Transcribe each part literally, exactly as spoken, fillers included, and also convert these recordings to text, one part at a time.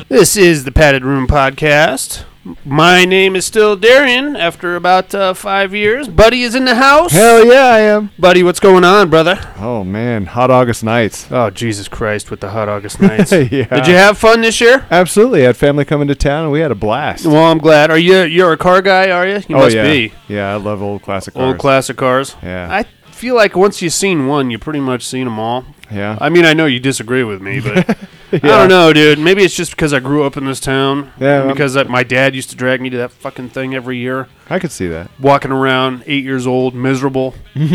This is the Padded Room Podcast. My name is still Darian after about uh, five years. Buddy is in the house. Hell yeah, I am. Buddy, what's going on, brother? Oh, man. Hot August nights. Oh, Jesus Christ, with the hot August nights. Yeah. Did you have fun this year? Absolutely. I had family coming to town, and we had a blast. Well, I'm glad. Are you you're a car guy, are you? You oh, must yeah. be. Yeah, I love old classic cars. Old classic cars. Yeah. I feel like once you've seen one, you pretty much seen them all. Yeah. I mean, I know you disagree with me, but yeah. I don't know, dude. Maybe it's just because I grew up in this town. Yeah, and because that, my dad used to drag me to that fucking thing every year. I could see that. Walking around, eight years old, miserable.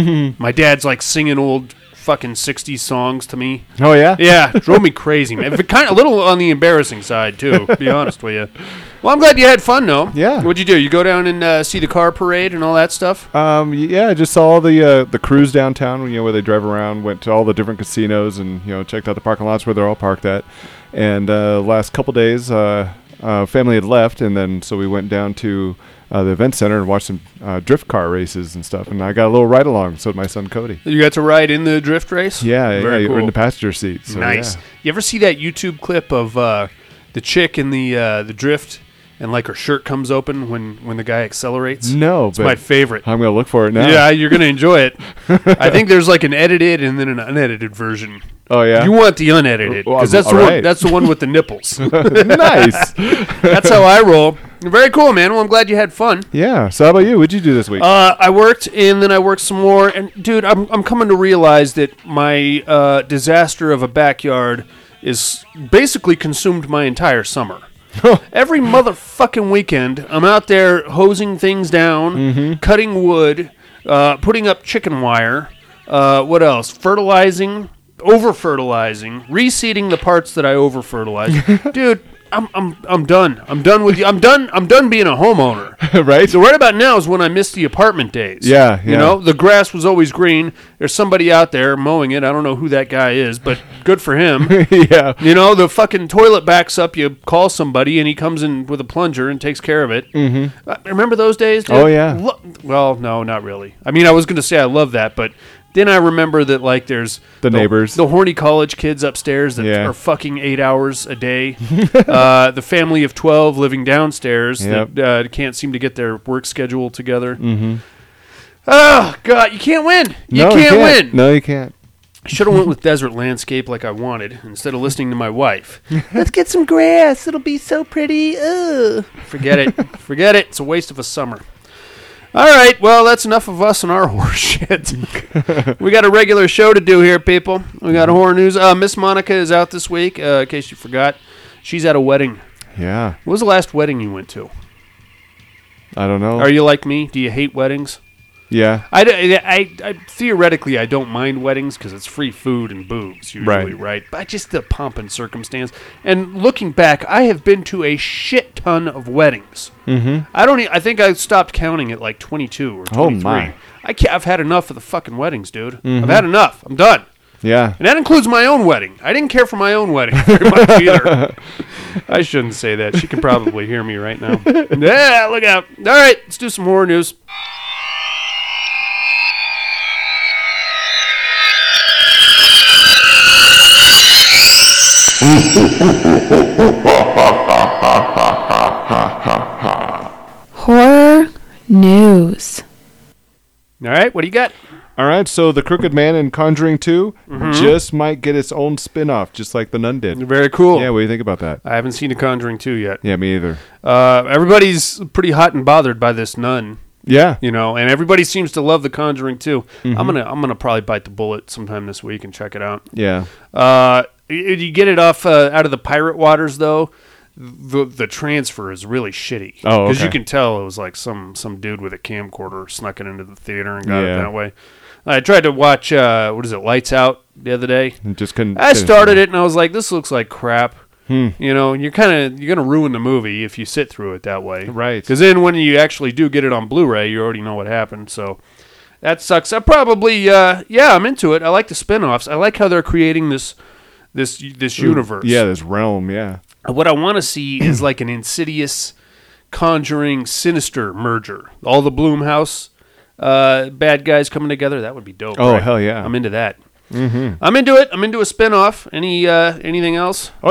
My dad's like singing old fucking sixties songs to me. Oh, yeah? Yeah, drove me crazy, man. Kind of a little on the embarrassing side, too, to be honest with you. Well, I'm glad you had fun, though. Yeah. What'd you do? You go down and uh, see the car parade and all that stuff? Um, yeah, I just saw all the uh, the crews downtown, you know, where they drive around, went to all the different casinos and, you know, checked out the parking lots where they're all parked at. And uh, last couple days, uh, uh, family had left, and then so we went down to uh, the event center and watched some uh, drift car races and stuff. And I got a little ride along, so did my son Cody. You got to ride in the drift race? Yeah, Very yeah, cool. in the passenger seat. So, Nice. Yeah. You ever see that YouTube clip of uh, the chick in the uh, the drift, and like her shirt comes open when, when the guy accelerates? No, It's but my favorite. I'm going to look for it now. Yeah, you're going to enjoy it. I think there's like an edited and then an unedited version. Oh, yeah? You want the unedited, Well, because that's, the all one- right. that's the one with the nipples. Nice. That's how I roll. Very cool, man. Well, I'm glad you had fun. Yeah. So how about you? What'd you do this week? Uh, I worked, and then I worked some more. And, dude, I'm, I'm coming to realize that my uh, disaster of a backyard is basically consumed my entire summer. Every motherfucking weekend, I'm out there hosing things down, Mm-hmm. cutting wood, uh, putting up chicken wire. Uh, what else? Fertilizing, over-fertilizing, reseeding the parts that I over-fertilize. Dude, I'm I'm I'm done. I'm done with you. I'm done. I'm done being a homeowner. Right? So right about now is when I miss the apartment days. Yeah, You yeah. know, the grass was always green. There's somebody out there mowing it. I don't know who that guy is, but good for him. yeah. You know, the fucking toilet backs up. You call somebody, and he comes in with a plunger and takes care of it. Mm-hmm. Uh, remember those days? Dude? Oh, yeah. Lo- well, no, not really. I mean, I was going to say I love that, but then I remember that, like, there's The neighbors. the horny college kids upstairs that Yeah. are fucking eight hours a day. uh, the family of twelve living downstairs Yep. that uh, can't seem to get their work schedule together. Mm-hmm. Oh God, you can't win. You no, can't, you can't win. No, you can't. Should have went with desert landscape like I wanted instead of listening to my wife. Let's get some grass. It'll be so pretty. Ugh. Forget it. Forget it. It's a waste of a summer. All right. Well, that's enough of us and our horror shit. We got a regular show to do here, people. We got a horror news. Uh, Miss Monica is out this week. Uh, in case you forgot, she's at a wedding. Yeah. What was the last wedding you went to? I don't know. Are you like me? Do you hate weddings? Yeah. I, I, I, I theoretically I don't mind weddings because it's free food and booze usually, right. Right. But just the pomp and circumstance. And looking back, I have been to a shit ton of weddings. Mm-hmm. I don't. E- I think I stopped counting at like twenty-two or twenty-three. Oh, my. I can't, I've had enough of the fucking weddings, dude. Mm-hmm. I've had enough. I'm done. Yeah. And that includes my own wedding. I didn't care for my own wedding very much either. I shouldn't say that. She can probably hear me right now. Yeah, look out. All right, let's do some horror news. Horror news. All right, what do you got? All right. So the Crooked Man in Conjuring two Mm-hmm. just might get its own spin-off, just like the Nun did. Very cool. Yeah. What do you think about that? I haven't seen The Conjuring two yet. Yeah, me either. Uh, everybody's pretty hot and bothered by this nun, Yeah. you know, and everybody seems to love The Conjuring two. Mm-hmm. I'm gonna I'm gonna probably bite the bullet sometime this week and check it out. Yeah. Uh, y- you get it off uh, out of the pirate waters though. The the transfer is really shitty. Oh, because you okay. can tell it was like some some dude with a camcorder snuck it into the theater and got Yeah. it that way. I tried to watch uh, what is it, Lights Out the other day. And just couldn't. I started it and I was like, this looks like crap. Hmm. You know, and you're kind of you're gonna ruin the movie if you sit through it that way, Right. Because then when you actually do get it on Blu-ray, you already know what happened. So that sucks. I probably, uh, yeah, I'm into it. I like the spin-offs. I like how they're creating this this this universe. Yeah, this realm. Yeah. What I want to see is like an Insidious, Conjuring, Sinister merger. All the Blumhouse uh, bad guys coming together. That would be dope. Oh, right? hell yeah. I'm into that. Mm-hmm. I'm into it. I'm into a spin-off. Any uh, anything else? Oh yeah.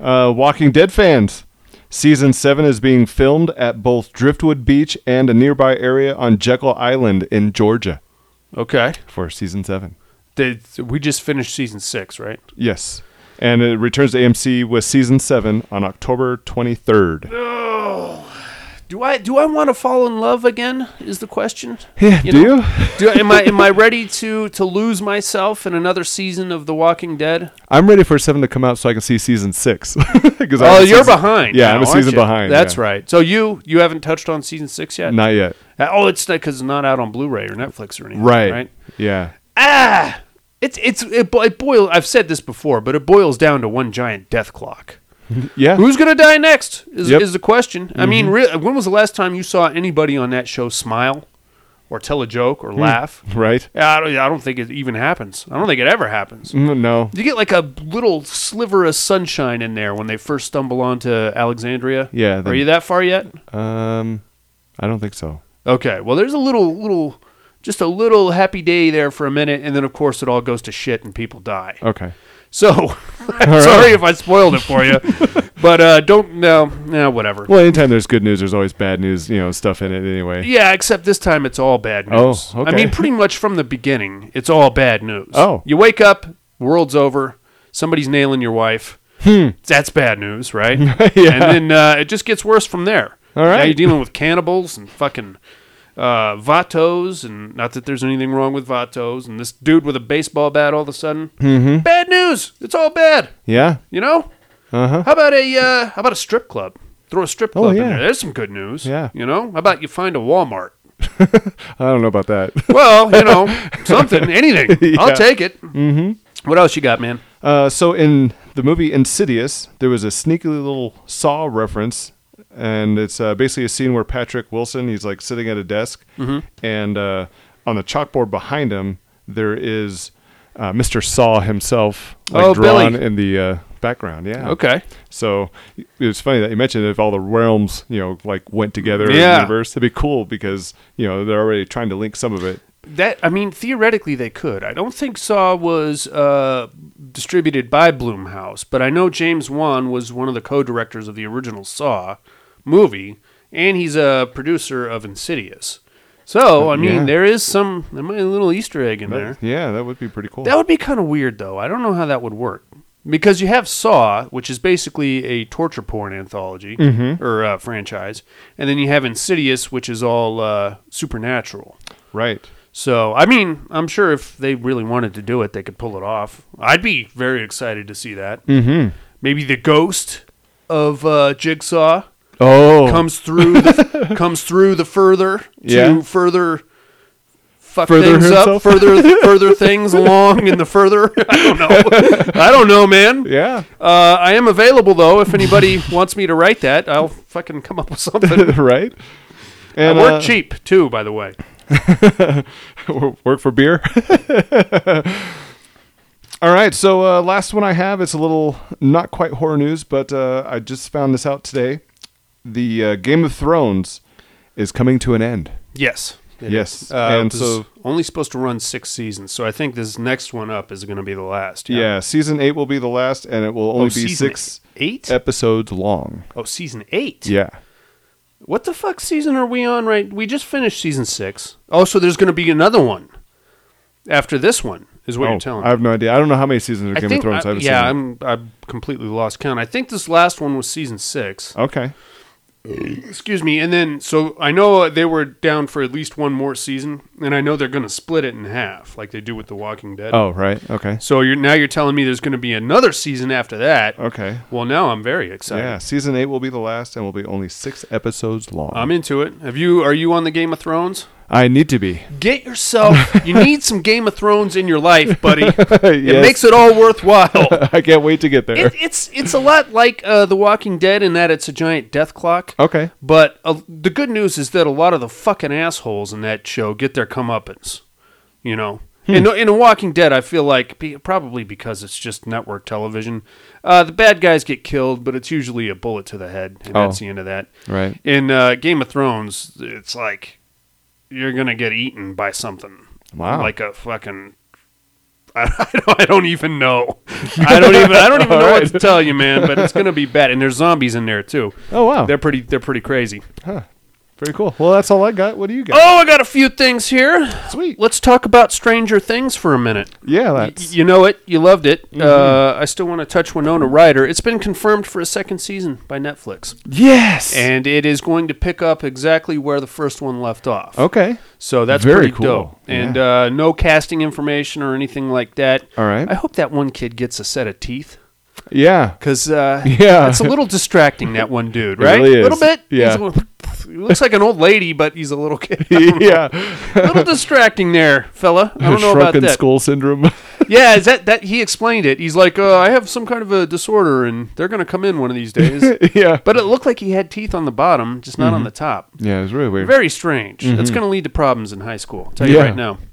Uh, Walking Dead fans. Season seven is being filmed at both Driftwood Beach and a nearby area on Jekyll Island in Georgia Okay. for season seven. They, we just finished season six, right? Yes. And it returns to A M C with season seven on October twenty-third. Oh. Do I do I want to fall in love again? Is the question. Yeah, You do know? you? Do am I am I ready to to lose myself in another season of The Walking Dead? I'm ready for seven to come out so I can see season six. Cause Oh, I'm you're season, behind. Yeah, now, I'm a aren't season you? behind. That's yeah. right. So you you haven't touched on season six yet? Not yet. Uh, Oh, it's because it's not out on Blu-ray or Netflix or anything. Right. Right. Yeah. Ah, it's it's it, bo- it boils. I've said this before, but it boils down to one giant death clock. Yeah. Who's gonna die next? Is Yep. is the question. I mean, re- when was the last time you saw anybody on that show smile, or tell a joke, or laugh? Right. Yeah, I don't, I don't think it even happens. I don't think it ever happens. Mm, No. You get like a little sliver of sunshine in there when they first stumble onto Alexandria. Yeah. Are then- you that far yet? Um, I don't think so. Okay. Well, there's a little, little, just a little happy day there for a minute, and then of course it all goes to shit and people die. Okay. So, I'm sorry if I spoiled it for you, but uh, don't no, no, whatever. Well, anytime there's good news, there's always bad news, you know, stuff in it anyway. Yeah, except this time it's all bad Oh, news. okay. I mean, pretty much from the beginning, it's all bad news. Oh. You wake up, world's over, somebody's nailing your wife. Hmm. That's bad news, right? Yeah. And then uh, it just gets worse from there. All right. Now you're dealing with cannibals and fucking uh, vatos, and not that there's anything wrong with vatos, and this dude with a baseball bat all of a sudden. Mm-hmm. Bad news. It's all bad. Yeah. You know? Uh-huh. How about a uh, how about a strip club? Throw a strip Oh, club yeah. in there. There's some good news. Yeah. You know? How about you find a Walmart? I don't know about that. Well, you know, something, anything. Yeah. I'll take it. Mm-hmm. What else you got, man? Uh, so in the movie Insidious, there was a sneaky little Saw reference, and it's uh, basically a scene where Patrick Wilson, he's like sitting at a desk, Mm-hmm. and uh, on the chalkboard behind him, there is uh, Mister Saw himself, like Oh, drawn Billy. in the uh, background. Yeah. Okay. So it's funny that you mentioned if all the realms, you know, like went together in Yeah. the universe. It'd be cool because you know they're already trying to link some of it. That I mean, theoretically they could. I don't think Saw was uh, distributed by Blumhouse, but I know James Wan was one of the co-directors of the original Saw movie, and he's a producer of Insidious. So I mean, Yeah. there is some there might be a little Easter egg in there. That- yeah, that would be pretty cool. That would be kind of weird, though. I don't know how that would work. Because you have Saw, which is basically a torture porn anthology Mm-hmm. or uh, franchise, and then you have Insidious, which is all uh, supernatural. Right. So, I mean, I'm sure if they really wanted to do it, they could pull it off. I'd be very excited to see that. Mm-hmm. Maybe the ghost of uh, Jigsaw Oh. comes through the, comes through the further to Yeah. further fuck Further things up, himself? further further things along in the further. I don't know. I don't know, man. Yeah. Uh, I am available though. If anybody wants me to write that, I'll fucking come up with something. Right. And I work uh, cheap too, by the way. work for beer. All right, so uh, last one I have is a little not quite horror news, but uh, I just found this out today. The uh, Game of Thrones is coming to an end. Yes. it Yes, is. Uh, and it was so- only supposed to run six seasons, so I think this next one up is going to be the last. Yeah. season eight will be the last, and it will only Oh, be season six eight. episodes long. Oh, season eight. Yeah. What the fuck season are we on? Right, we just finished season six. Oh, so there's going to be another one after this one, is what Oh, you're telling I me. have no idea. I don't know how many seasons of I Game think, of Thrones. I- I haven't yeah, seen I'm I'm completely lost count. I think this last one was season six. it. Okay. Excuse me. And then, so I know they were down for at least one more season, and I know they're going to split it in half, like they do with The Walking Dead. Oh, right. Okay. So you're now you're telling me there's going to be another season after that. Okay. Well, now I'm very excited. Yeah, season eight will be the last, and will be only six episodes long. I'm into it. Have you? Are you on the Game of Thrones? I need to be. Get yourself. You need some Game of Thrones in your life, buddy. It Yes. makes it all worthwhile. I can't wait to get there. It, it's it's a lot like uh, The Walking Dead in that it's a giant death clock. Okay. But uh, the good news is that a lot of the fucking assholes in that show get their comeuppance. You know? In, in The Walking Dead, I feel like, be, probably because it's just network television, uh, the bad guys get killed, but it's usually a bullet to the head, and Oh. that's the end of that. Right. In uh, Game of Thrones, it's like you're going to get eaten by something. Wow. Like a fucking I, I, don't, I don't even know. I don't even I don't even know right. what to tell you, man. But it's gonna be bad, and there's zombies in there too. Oh wow, They're pretty they're pretty crazy. huh. Very cool. Well, that's all I got. What do you got? Oh, I got a few things here. Sweet. Let's talk about Stranger Things for a minute. Yeah, Y- that's you know it. You loved it. Uh, I still want to touch Winona Ryder. It's been confirmed for a second season by Netflix. yes. And it is going to pick up exactly where the first one left off. okay. So that's Very pretty cool. dope. And Yeah. uh, no casting information or anything like that. All right. I hope that one kid gets a set of teeth. Yeah. Because uh, Yeah. it's a little distracting, that one dude, It right? really A little is. bit. Yeah. He's a little- he looks like an old lady, but he's a little kid. I don't know. yeah. A little distracting there, fella. I don't know about Shrunken that. skull syndrome. Yeah, is that, that he explained it. He's like, uh, I have some kind of a disorder, and they're going to come in one of these days. yeah. But it looked like he had teeth on the bottom, just not on the top. Yeah, it was really weird. Very strange. That's going to lead to problems in high school. I'll tell you Yeah. right now.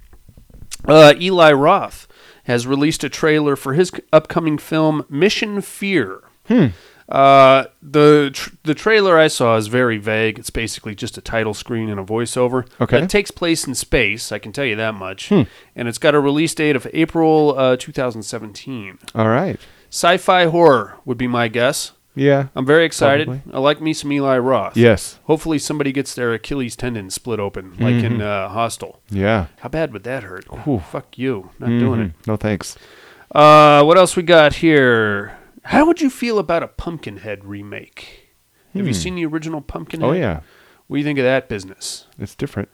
Uh, Eli Roth has released a trailer for his c- upcoming film Mission Fear. Hmm. Uh, the tr- the trailer I saw is very vague. It's basically just a title screen and a voiceover. Okay. But it takes place in space. I can tell you that much. Hmm. And it's got a release date of April uh, two thousand seventeen. All right. Sci-fi horror would be my guess. Yeah. I'm very excited. Probably. I like me some Eli Roth. Yes. Hopefully somebody gets their Achilles tendon split open, like in uh, Hostel. Yeah. How bad would that hurt? Whew. Fuck you. Not doing it. Mhm. No thanks. Uh, what else we got here? How would you feel about a Pumpkinhead remake? Have you seen the original Pumpkinhead? Oh yeah. What do you think of that business? It's different.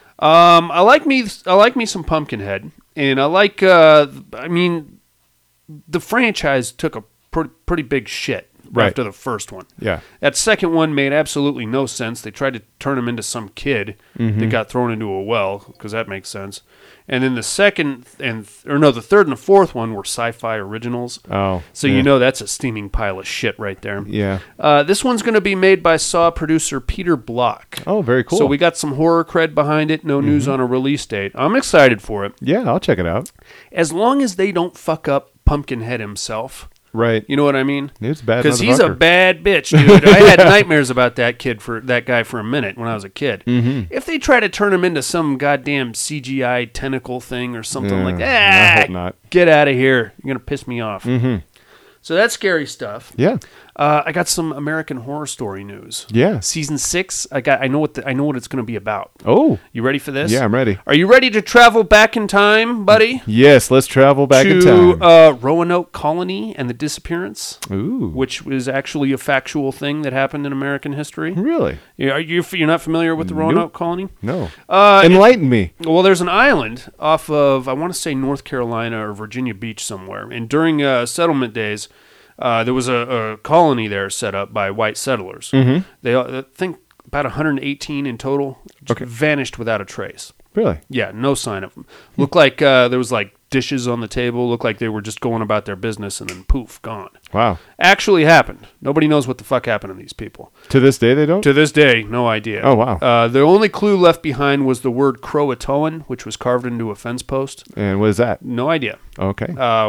Um, I like me. I like me some Pumpkinhead, and I like. Uh, I mean, the franchise took a pr- pretty big shit Right. after the first one. Yeah. That second one made absolutely no sense. They tried to turn him into some kid Mm-hmm. that got thrown into a well, because that makes sense. And then the second and or no, the third and the fourth one were sci-fi originals. Oh. So yeah. you know that's a steaming pile of shit right there. Yeah. Uh, this one's going to be made by Saw producer Peter Block. Oh, very cool. So we got some horror cred behind it. No news on a release date. I'm excited for it. Yeah, I'll check it out. As long as they don't fuck up Pumpkinhead himself. Right. You know what I mean? It's bad. Because he's a motherfucker. bad bitch, dude. I had nightmares about that kid for that guy for a minute when I was a kid. Mhm. If they try to turn him into some goddamn C G I tentacle thing or something Yeah, like I that, hope not. get out of here. You're gonna piss me off. Mhm. So that's scary stuff. Yeah. Uh, I got some American Horror Story news. Yeah. Season six. I got. I know what. The, I know what it's going to be about. Oh. You ready for this? Yeah, I'm ready. Are you ready to travel back in time, buddy? Yes, let's travel back to in time. Uh, Roanoke Colony and the disappearance, Ooh. which was actually a factual thing that happened in American history. Really? Yeah, Are you you're not familiar with the Nope. Roanoke Colony? No. Uh, Enlighten me. Well, there's an island off of I want to say North Carolina or Virginia Beach somewhere, and during uh, settlement days, uh, there was a, a colony there set up by white settlers. Mhm. They uh, I think about one hundred eighteen in total, just Okay. vanished without a trace. Really? Yeah, no sign of them. Looked like uh, there was like dishes on the table. Looked like they were just going about their business, and then poof, gone. Wow. Actually happened. Nobody knows what the fuck happened to these people. To this day, they don't? To this day, no idea. Oh, wow. Uh, the only clue left behind was the word Croatoan, which was carved into a fence post. And what is that? No idea. Okay. Uh,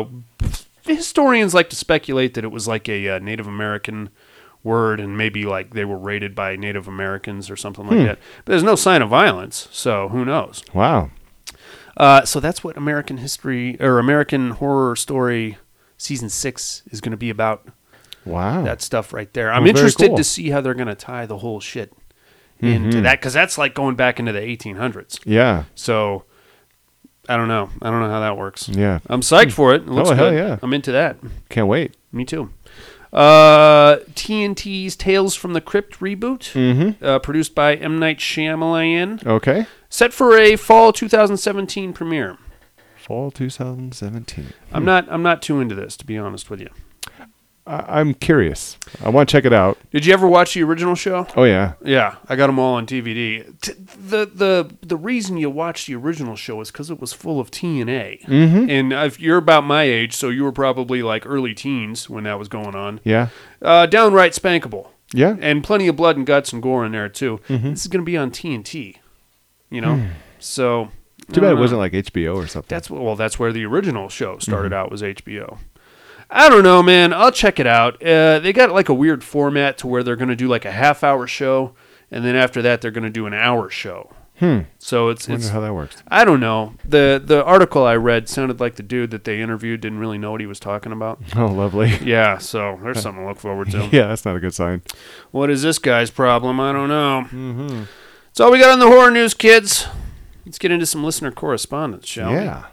historians like to speculate that it was like a uh, Native American word, and maybe like they were raided by Native Americans or something like Hmm. that. But there's no sign of violence, so who knows? Wow. Uh, so that's what American history or American Horror Story season six is going to be about. Wow. That stuff right there. I'm Well, very interested cool. to see how they're going to tie the whole shit into Mhm. that, because that's like going back into the eighteen hundreds. Yeah. So I don't know. I don't know how that works. Yeah. I'm psyched for it. It looks Oh, hell good. yeah. I'm into that. Can't wait. Me too. Uh, T N T's Tales from the Crypt reboot, Mm-hmm. uh, produced by M. Night Shyamalan, Okay. set for a fall two thousand seventeen premiere. Fall twenty seventeen. I'm not. I'm not too into this, to be honest with you. I- I'm curious. I want to check it out. Did you ever watch the original show? Oh, yeah. Yeah, I got them all on D V D. T- the the the reason you watched the original show is because it was full of T N A. Mm-hmm. And if you're about my age, so you were probably like early teens when that was going on. Yeah. Uh, downright spankable, Yeah. and plenty of blood and guts and gore in there too. Mhm. This is going to be on T N T, you know. So Hmm. Too I bad it don't know. wasn't like H B O or something. That's what- well, that's where the original show started Mm-hmm. out, was H B O. I don't know, man. I'll check it out. Uh, they got like a weird format to where they're going to do like a half hour show, and then after that they're going to do an hour show. Hmm. So it's I wonder it's how that works. I don't know. The the article I read sounded like the dude that they interviewed didn't really know what he was talking about. Oh, lovely. Yeah, so there's something to look forward to. Yeah, that's not a good sign. What is this guy's problem? I don't know. Mm-hmm. That's all we got on the horror news, kids. Let's get into some listener correspondence, shall we? Yeah.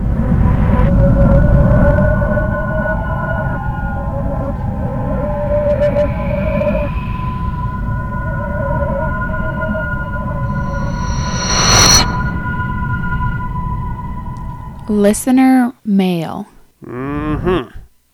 Listener mail. Mm-hmm.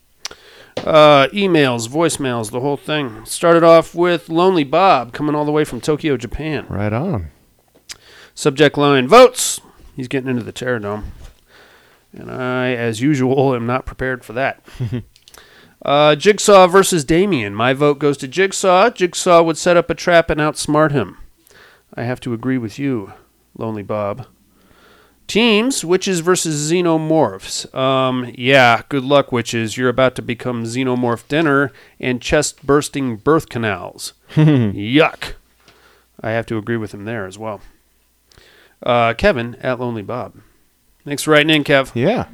Uh, emails, voicemails, the whole thing. Started off with Lonely Bob coming all the way from Tokyo, Japan. Right on. Subject line, votes. He's getting into the Terror Dome. And I, as usual, am not prepared for that. uh, Jigsaw versus Damien. My vote goes to Jigsaw. Jigsaw would set up a trap and outsmart him. I have to agree with you, Lonely Bob. Teams, witches versus xenomorphs. Um, yeah, good luck, witches. You're about to become xenomorph dinner and chest-bursting birth canals. Yuck. I have to agree with him there as well. Uh, Kevin at Lonely Bob. Thanks for writing in, Kev. Yeah.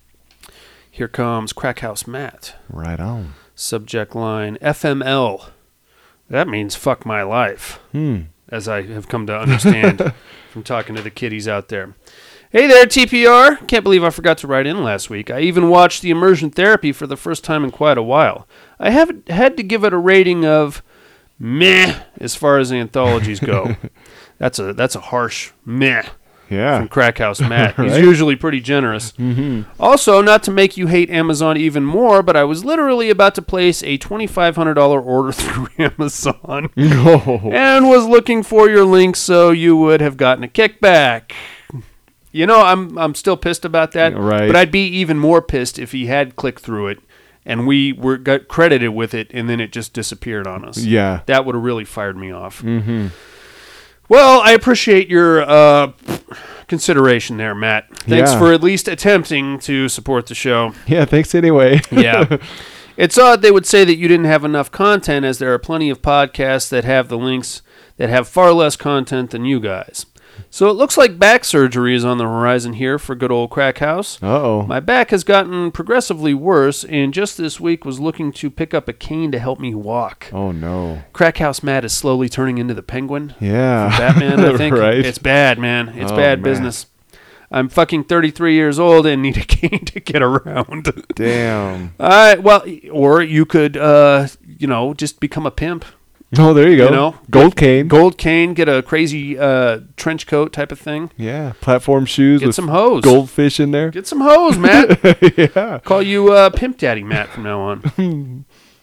Here comes Crackhouse Matt. Right on. Subject line, F M L. That means fuck my life, Hmm. as I have come to understand from talking to the kiddies out there. Hey there, T P R. Can't believe I forgot to write in last week. I even watched the immersion therapy for the first time in quite a while. I have had to give it a rating of meh as far as anthologies go. that's a that's a harsh meh Yeah. from Crackhouse Matt. He's Right? usually pretty generous. Mm-hmm. Also, not to make you hate Amazon even more, but I was literally about to place a twenty-five hundred dollars order through Amazon Oh. and was looking for your link so you would have gotten a kickback. You know, I'm I'm still pissed about that, Right. but I'd be even more pissed if he had clicked through it and we were got credited with it and then it just disappeared on us. Yeah. That would have really fired me off. Mm-hmm. Well, I appreciate your uh, consideration there, Matt. Thanks Yeah. for at least attempting to support the show. Yeah, thanks anyway. Yeah. It's odd they would say that you didn't have enough content, as there are plenty of podcasts that have the links that have far less content than you guys. So it looks like back surgery is on the horizon here for good old Crack House. Uh-oh. My back has gotten progressively worse, and just this week was looking to pick up a cane to help me walk. Oh, no. Crack House Matt is slowly turning into the Penguin. Yeah. From Batman, I think. Right. It's bad, man. It's Oh, bad man. business. I'm fucking thirty-three years old and need a cane to get around. Damn. Uh, well, or you could, uh, you know, just become a pimp. Oh, there you go. You know, Gold cane. Gold cane, get a crazy uh, trench coat type of thing. Yeah. Platform shoes Get with some hose. goldfish in there. Get some hose, Matt. Yeah. Call you uh, Pimp Daddy Matt from now on.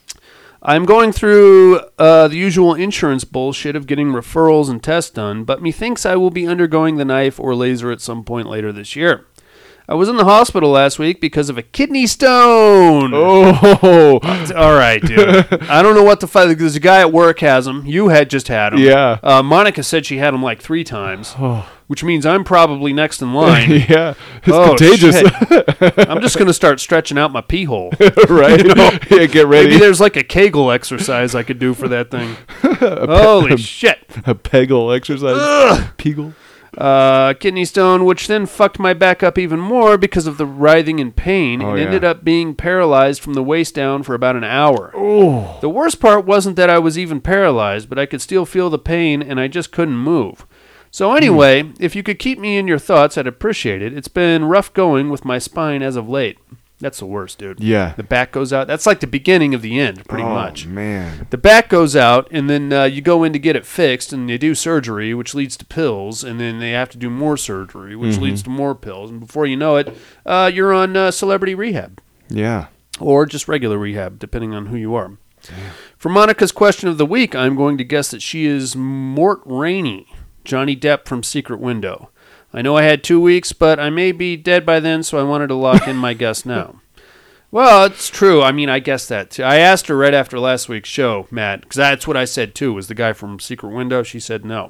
I'm going through uh, the usual insurance bullshit of getting referrals and tests done, but methinks I will be undergoing the knife or laser at some point later this year. I was in the hospital last week because of a kidney stone. Oh. All right, dude. I don't know what the fuck. There's a guy at work has him. You had just had him. Yeah. Uh, Monica said she had him like three times, Oh. which means I'm probably next in line. Yeah. It's Oh, contagious. shit. I'm just going to start stretching out my pee hole. Right? You know? Yeah, get ready. Maybe there's like a Kegel exercise I could do for that thing. Holy shit. A Peggle exercise. Ugh. Peggle. Uh, kidney stone, which then fucked my back up even more because of the writhing and pain, Oh, and yeah. ended up being paralyzed from the waist down for about an hour. Oh. The worst part wasn't that I was even paralyzed, but I could still feel the pain, and I just couldn't move. So anyway, Hmm. if you could keep me in your thoughts, I'd appreciate it. It's been rough going with my spine as of late. That's the worst, dude. Yeah. The back goes out. That's like the beginning of the end, pretty oh, much. man. The back goes out, and then uh, you go in to get it fixed, and they do surgery, which leads to pills, and then they have to do more surgery, which Mm-hmm. leads to more pills. And before you know it, uh, you're on uh, celebrity rehab Yeah. or just regular rehab, depending on who you are. For Monica's question of the week, I'm going to guess that she is Mort Rainey, Johnny Depp from Secret Window. I know I had two weeks, but I may be dead by then, so I wanted to lock in my guess now. Well, it's true. I mean, I guess that too. I asked her right after last week's show, Matt, because that's what I said too, was the guy from Secret Window. She said no.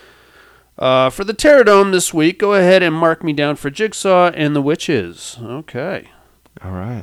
Uh, for the Terror Dome this week, go ahead and mark me down for Jigsaw and the Witches. Okay. All right.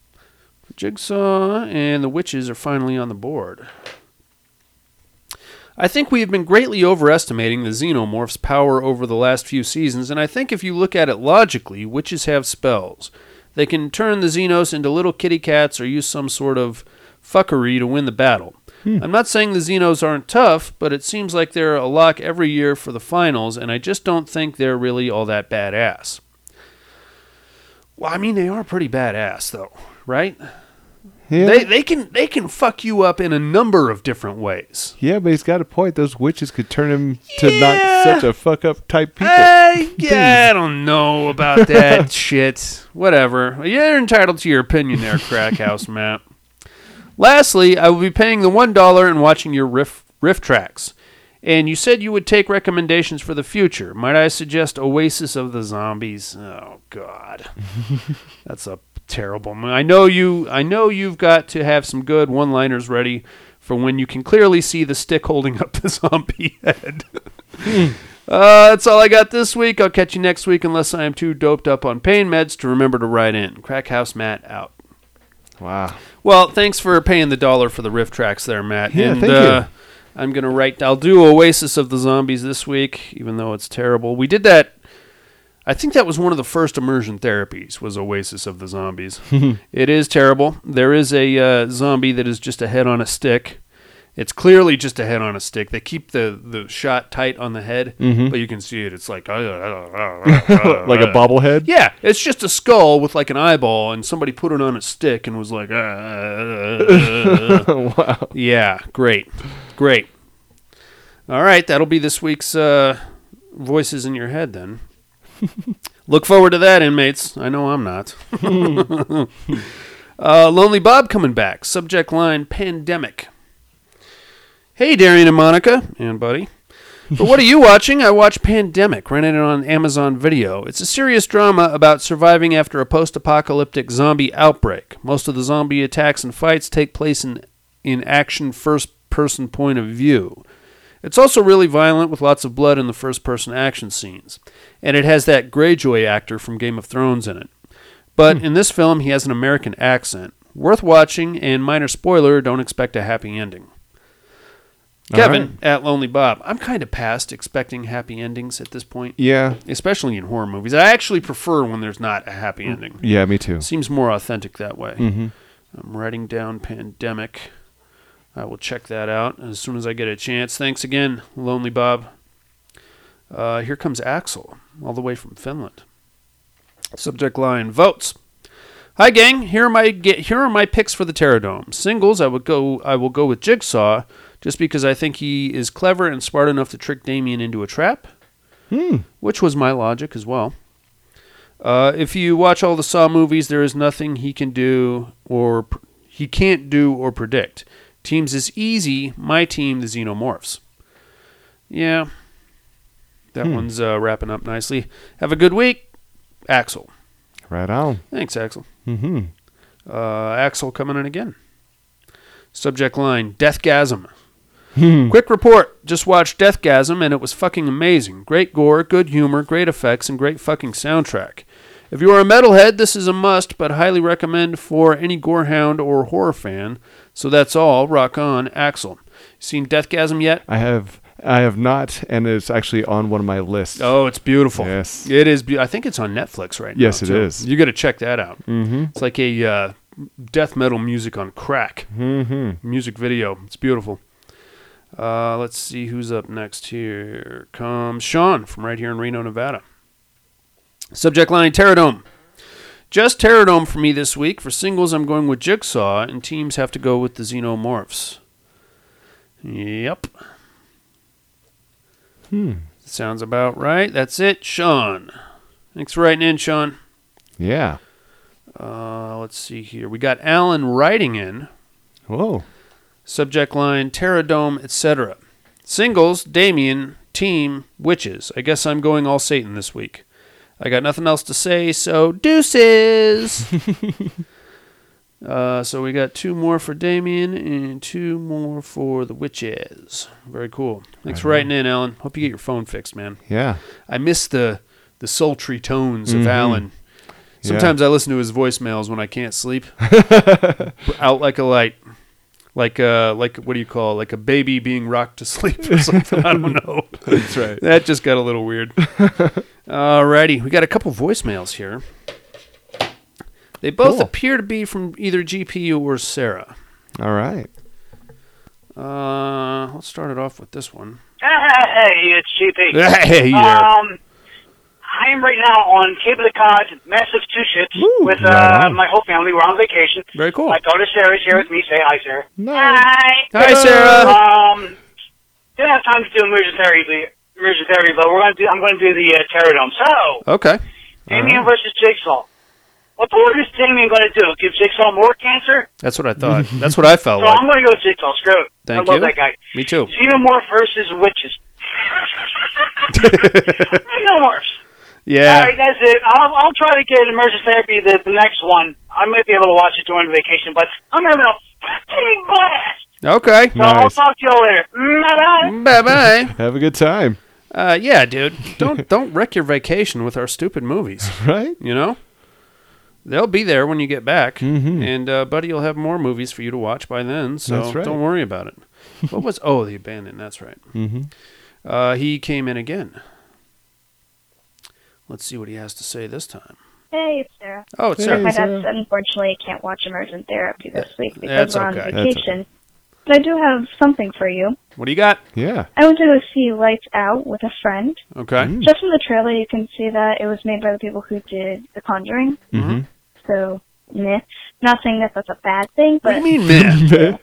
Jigsaw and the Witches are finally on the board. I think we have been greatly overestimating the xenomorph's power over the last few seasons, and I think if you look at it logically, witches have spells. They can turn the xenos into little kitty cats or use some sort of fuckery to win the battle. Hmm. I'm not saying the xenos aren't tough, but it seems like they're a lock every year for the finals, and I just don't think they're really all that badass. Well, I mean, they are pretty badass, though, right? Yeah. They they can they can fuck you up in a number of different ways. Yeah, but he's got a point. Those witches could turn him to Yeah. not such a fuck up type people. I, yeah, I don't know about that shit. Whatever. You're entitled to your opinion there, Crackhouse Matt. Lastly, I will be paying the one dollar and watching your riff riff tracks. And you said you would take recommendations for the future. Might I suggest Oasis of the Zombies? Oh God, that's a terrible. I know you. I know you've got to have some good one-liners ready for when you can clearly see the stick holding up the zombie head. uh, that's all I got this week. I'll catch you next week, unless I am too doped up on pain meds to remember to write in. Crackhouse Matt out. Wow. Well, thanks for paying the dollar for the riff tracks there, Matt. Yeah, and, thank uh, you. I'm going to write, I'll do Oasis of the Zombies this week, even though it's terrible. We did that, I think that was one of the first immersion therapies, was Oasis of the Zombies. It is terrible. There is a uh, zombie that is just a head on a stick. It's clearly just a head on a stick. They keep the, the shot tight on the head, Mhm. but you can see it. It's like... Like a bobblehead? Yeah, it's just a skull with like an eyeball, and somebody put it on a stick and was like... Uh, uh, uh. Wow. Yeah, great. Great. All right, that'll be this week's uh, Voices in Your Head, then. Look forward to that, inmates. I know I'm not. uh, Lonely Bob coming back. Subject line, Pandemic. Hey, Darian and Monica, and Buddy. But what are you watching? I watched Pandemic, rented it on Amazon Video. It's a serious drama about surviving after a post-apocalyptic zombie outbreak. Most of the zombie attacks and fights take place in, in action first-person point of view. It's also really violent with lots of blood in the first-person action scenes. And it has that Greyjoy actor from Game of Thrones in it. But hmm. in this film, he has an American accent. Worth watching, and minor spoiler, don't expect a happy ending. Kevin, right. at Lonely Bob. I'm kind of past expecting happy endings at this point. Yeah. Especially in horror movies. I actually prefer when there's not a happy ending. Yeah, me too. Seems more authentic that way. Mm-hmm. I'm writing down Pandemic. I will check that out as soon as I get a chance. Thanks again, Lonely Bob. Uh, here comes Axel, all the way from Finland. Subject line, votes. Hi gang, here are my get, here are my picks for the Terradome. Singles, I would go I will go with Jigsaw, just because I think he is clever and smart enough to trick Damien into a trap, hmm. which was my logic as well. Uh, if you watch all the Saw movies, there is nothing he can do or pr- he can't do or predict. Teams is easy. My team, the Xenomorphs. Yeah, that hmm. one's uh, wrapping up nicely. Have a good week, Axel. Right on. Thanks, Axel. Mm-hmm. Uh, Axel coming in again. Subject line, Deathgasm. Hmm. Quick report. Just watched Deathgasm, and it was fucking amazing. Great gore, good humor, great effects, and great fucking soundtrack. If you are a metalhead, this is a must, but highly recommend for any gorehound or horror fan. So that's all. Rock on, Axel. Seen Deathgasm yet? I have I have not, and it's actually on one of my lists. Oh, it's beautiful. Yes. It is. Be- I think it's on Netflix right now. Yes, it too. is. You got to check that out. Mm-hmm. It's like a uh, death metal music on crack. Mm-hmm. Music video. It's beautiful. Uh, let's see who's up next. Here comes Sean from right here in Reno, Nevada. Subject line, Terradome. Just Terradome for me this week. For singles, I'm going with Jigsaw, and teams have to go with the Xenomorphs. Yep. Hmm. Sounds about right. That's it, Sean. Thanks for writing in, Sean. Yeah. Uh, let's see here. We got Alan writing in. Whoa. Subject line, Terradome, et cetera. Singles, Damien, team, witches. I guess I'm going all Satan this week. I got nothing else to say, so deuces! uh, so we got two more for Damien and two more for the witches. Very cool. Thanks for writing in, Alan. Hope you get your phone fixed, man. Yeah. I miss the, the sultry tones mm-hmm. of Alan. Sometimes yeah. I listen to his voicemails when I can't sleep. Out like a light. like uh, like what do you call it? Like a baby being rocked to sleep or something. I don't know. That's right. That just got a little weird. Alrighty, we got a couple voicemails here. They both Cool. appear to be from either G P or Sarah. All right. Uh, let's start it off with this one. Hey, it's G P. Hey there. Um, I am right now on Cape of the Cod, massive two ships Woo, with uh, right on. my whole family. We're on vacation. Very cool. My daughter Sarah's here with me. Say hi, Sarah. Nice. Hi. Hi, Sarah. Um, didn't have time to do emergency therapy, emergency therapy, but we're gonna do. I'm going to do the uh, Terradome. So, Okay. Damien versus Jigsaw. What the word is Damien going to do? Give Jigsaw more cancer? That's what I thought. That's what I felt So like. I'm going to go with Jigsaw. Screw it. Thank I love you. that guy. Me too. Xenomorph versus witches. Xenomorphs. Yeah. All right, that's it. I'll, I'll try to get emergency therapy the, the next one. I might be able to watch it during vacation, but I'm having a fucking blast. Okay. So I'll Nice. talk to y'all later. Bye-bye. Bye bye. Have a good time. Uh, yeah, dude. Don't don't wreck your vacation with our stupid movies. Right? You know, they'll be there when you get back, Mhm. and uh, Buddy will have more movies for you to watch by then. So That's right. don't worry about it. What was? Oh, the abandoned. That's right. Mm-hmm. Uh, he came in again. Let's see what he has to say this time. Hey, it's Sarah. Oh, it's Hey. Sarah. My Sarah. dad unfortunately can't watch emergent therapy this week because That's we're on okay. That's vacation. But I do have something for you. What do you got? Yeah. I went to go see Lights Out with a friend. Okay. Mm. Just from the trailer, you can see that it was made by the people who did The Conjuring. Mm-hmm. So, meh. Not saying that that's a bad thing, What but do you mean, man?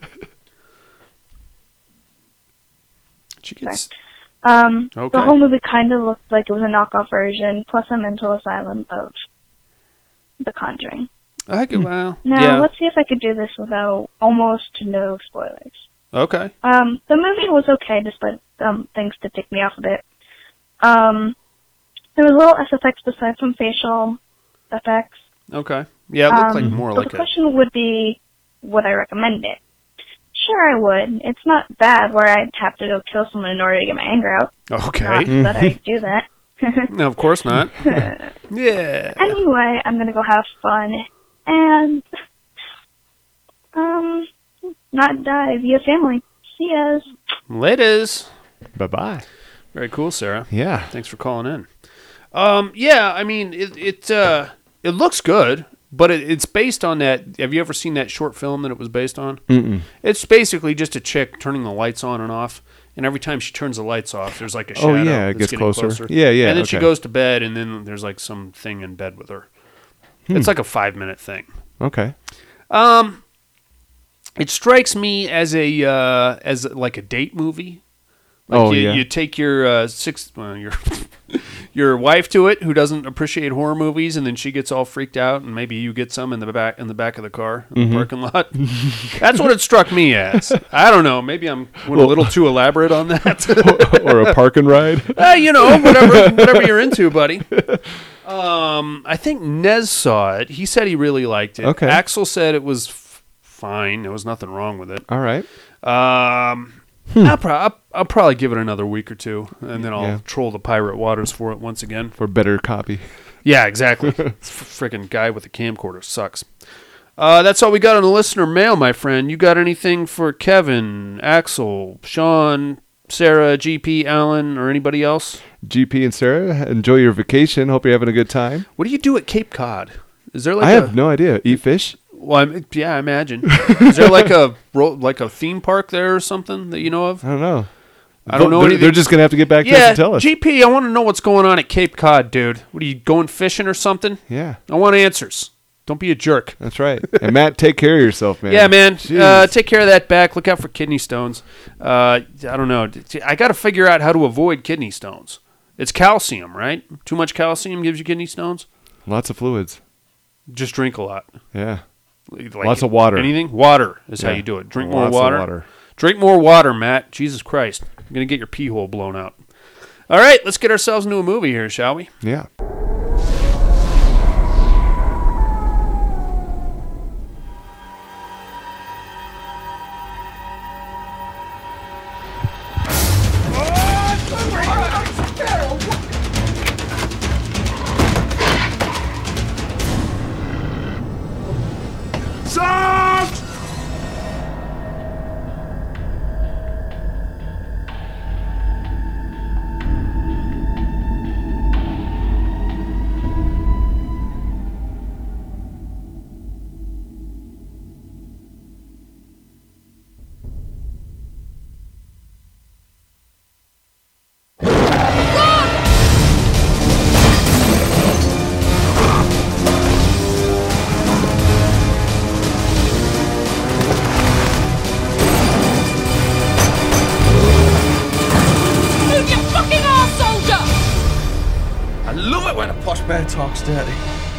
She gets. um, Okay. the whole movie kind of looked like it was a knockoff version, plus a mental asylum of The Conjuring. I could, well, Now, yeah. let's see if I could do this without almost no spoilers. Okay. Um, the movie was okay, despite um, things to tick me off a bit. Um, there was little S F X besides some facial effects. Okay. Yeah, it looked Um, like more so like the a. question would be, would I recommend it? Sure, I would. It's not bad where I'd have to go kill someone in order to get my anger out. Okay. Not that I do that. No, of course not. Yeah. Anyway, I'm gonna go have fun and um not die via family. See yas. Laters. Bye-bye. Very cool, Sarah. Yeah. Thanks for calling in. Um, yeah, I mean, it it uh, it looks good, but it, it's based on that. Have you ever seen that short film that it was based on? Mm-mm. It's basically just a chick turning the lights on and off, and every time she turns the lights off, there's like a shadow. Oh, yeah, it that's gets getting closer. Yeah, yeah, And then she okay. goes to bed, and then there's like something in bed with her. Hmm. It's like a five minute thing. Okay. Um, it strikes me as a uh, as like a date movie. Like Oh, you, yeah. you take your uh, six well, your your wife to it who doesn't appreciate horror movies, and then she gets all freaked out, and maybe you get some in the back in the back of the car in Mm-hmm. the parking lot. That's what it struck me as. I don't know. Maybe I'm went a little too elaborate on that. Or a park and ride. Uh, you know, whatever whatever you're into, buddy. Um, I think Nez saw it. He said he really liked it. Okay. Axel said it was f- fine. There was nothing wrong with it. All right. Um, I'll, pro- I'll, I'll probably give it another week or two, and then I'll Yeah. troll the pirate waters for it once again. For better copy. Yeah, exactly. This freaking guy with a camcorder sucks. Uh, that's all we got on the listener mail, my friend. You got anything for Kevin, Axel, Sean, Sarah, G P, Alan, or anybody else? G P and Sarah, enjoy your vacation. Hope you're having a good time. What do you do at Cape Cod? Is there like I a, have no idea. Eat fish? Well, I'm, yeah, I imagine. Is there like a ro- like a theme park there or something that you know of? I don't know. I don't know They're, anything. they're just going to have to get back to us Yeah, and tell us. G P, I want to know what's going on at Cape Cod, dude. What are you going fishing or something? Yeah, I want answers. Don't be a jerk. that's right. And Matt, take care of yourself, man. Yeah, man. Jeez. Uh, take care of that back. Look out for kidney stones. Uh, I don't know. I got to figure out how to avoid kidney stones. It's calcium, right? Too much calcium gives you kidney stones. Lots of fluids. Just drink a lot. Yeah. Like Lots of water. Anything? Water is how Yeah. you do it. Drink Lots more of water. water. Drink more water, Matt. Jesus Christ. You're going to get your pee hole blown out. All right, let's get ourselves into a movie here, shall we? Yeah. Bad talks, Daddy.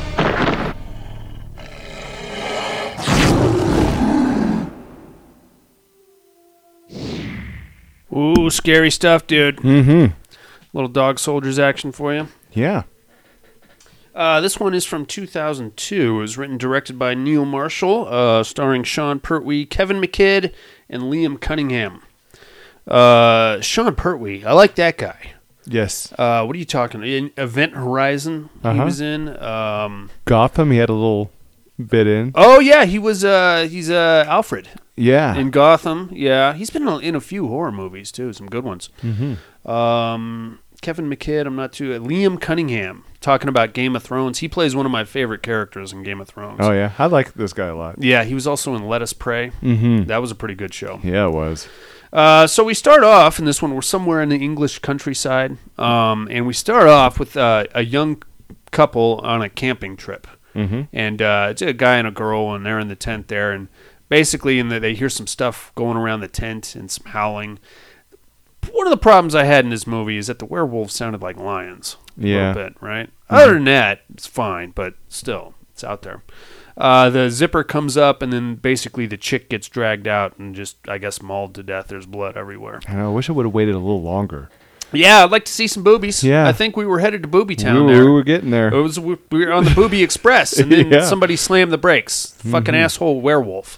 Ooh, scary stuff, dude. Mm-hmm. Little dog soldiers action for you. Yeah. Uh, this one is from two thousand two. It was written and directed by Neil Marshall, uh, starring Sean Pertwee, Kevin McKidd, and Liam Cunningham. Uh, Sean Pertwee, I like that guy. Yes. Uh, what are you talking? In Event Horizon, he Uh-huh. was in. Um, Gotham, he had a little bit in. oh yeah, he was. Uh, he's uh, Alfred Yeah. in Gotham. Yeah, he's been in a few horror movies too, some good ones. Mm-hmm. Um, Kevin McKidd, I'm not too. Uh, Liam Cunningham, talking about Game of Thrones. He plays one of my favorite characters in Game of Thrones. Oh, yeah. I like this guy a lot. Yeah, he was also in Let Us Pray. Mm-hmm. That was a pretty good show. Yeah, it was. Uh, so we start off in this one. We're somewhere in the English countryside, um, and we start off with uh, a young couple on a camping trip. Mm-hmm. And uh, it's a guy and a girl, and they're in the tent there. And basically, in the, they hear some stuff going around the tent and some howling. One of the problems I had in this movie is that the werewolves sounded like lions. A Yeah. little bit, right? Other than that, it's fine, but still, it's out there. Uh, the zipper comes up, and then basically the chick gets dragged out and just, I guess, mauled to death. There's blood everywhere. I, know, I wish I would have waited a little longer. Yeah, I'd like to see some boobies. Yeah. I think we were headed to Booby We Town were, there. we were getting there. It was we we were on the Booby Express, and then Yeah. somebody slammed the brakes. Fucking asshole werewolf.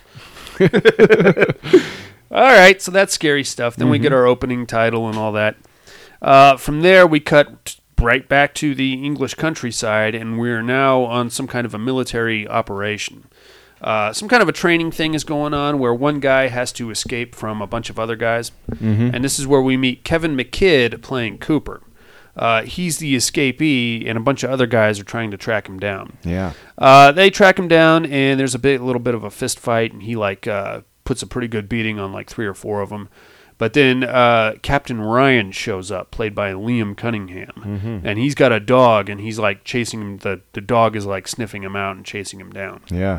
All right, so that's scary stuff. Then we get our opening title and all that. Uh, from there, we cut right back to the English countryside, and we're now on some kind of a military operation. Uh, some kind of a training thing is going on where one guy has to escape from a bunch of other guys. And this is where we meet Kevin McKidd playing Cooper. Uh, he's the escapee, and a bunch of other guys are trying to track him down. Yeah. Uh, they track him down, and there's a bit, little bit of a fist fight, and he like uh, puts a pretty good beating on like three or four of them. But then uh, Captain Ryan shows up, played by Liam Cunningham, and he's got a dog, and he's like chasing him. The the dog is like sniffing him out and chasing him down. Yeah.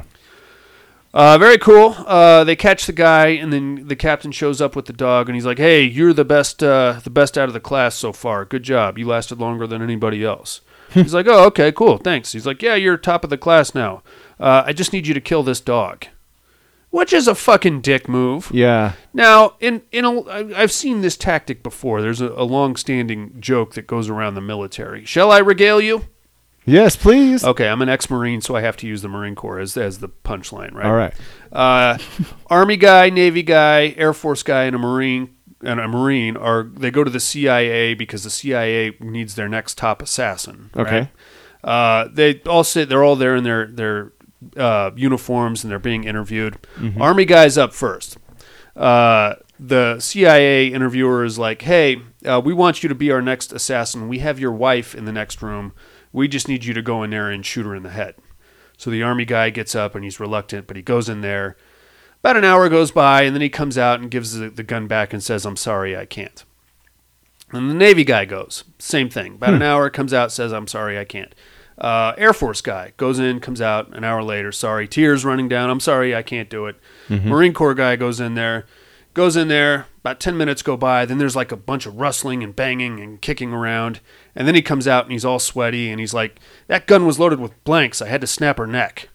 Uh, very cool. Uh, they catch the guy, and then the captain shows up with the dog, and he's like, "Hey, you're the best, uh, the best out of the class so far. Good job. You lasted longer than anybody else." He's like, "Oh, okay, cool, thanks." He's like, "Yeah, you're top of the class now. Uh, I just need you to kill this dog," which is a fucking dick move. Yeah. Now, in in a, I- I've seen this tactic before. There's a, a long-standing joke that goes around the military. Shall I regale you? Yes, please. Okay, I'm an ex-Marine, so I have to use the Marine Corps as as the punchline, right? All right. Uh, Army guy, Navy guy, Air Force guy, and a Marine and a Marine are they go to the C I A because the C I A needs their next top assassin. Okay. Right? Uh, they all sit. They're all there in their their uh, uniforms and they're being interviewed. Army guy's up first. Uh, the C I A interviewer is like, "Hey, uh, we want you to be our next assassin. We have your wife in the next room. We just need you to go in there and shoot her in the head." So the Army guy gets up and he's reluctant, but he goes in there. About an hour goes by, and then he comes out and gives the, the gun back and says, "I'm sorry, I can't." And the Navy guy goes, same thing. About an hour, comes out, says, "I'm sorry, I can't." Uh, Air Force guy goes in, comes out an hour later, sorry, tears running down, "I'm sorry, I can't do it." Marine Corps guy goes in there, goes in there, about ten minutes go by, then there's like a bunch of rustling and banging and kicking around, and then he comes out and he's all sweaty, and he's like, "That gun was loaded with blanks, I had to snap her neck."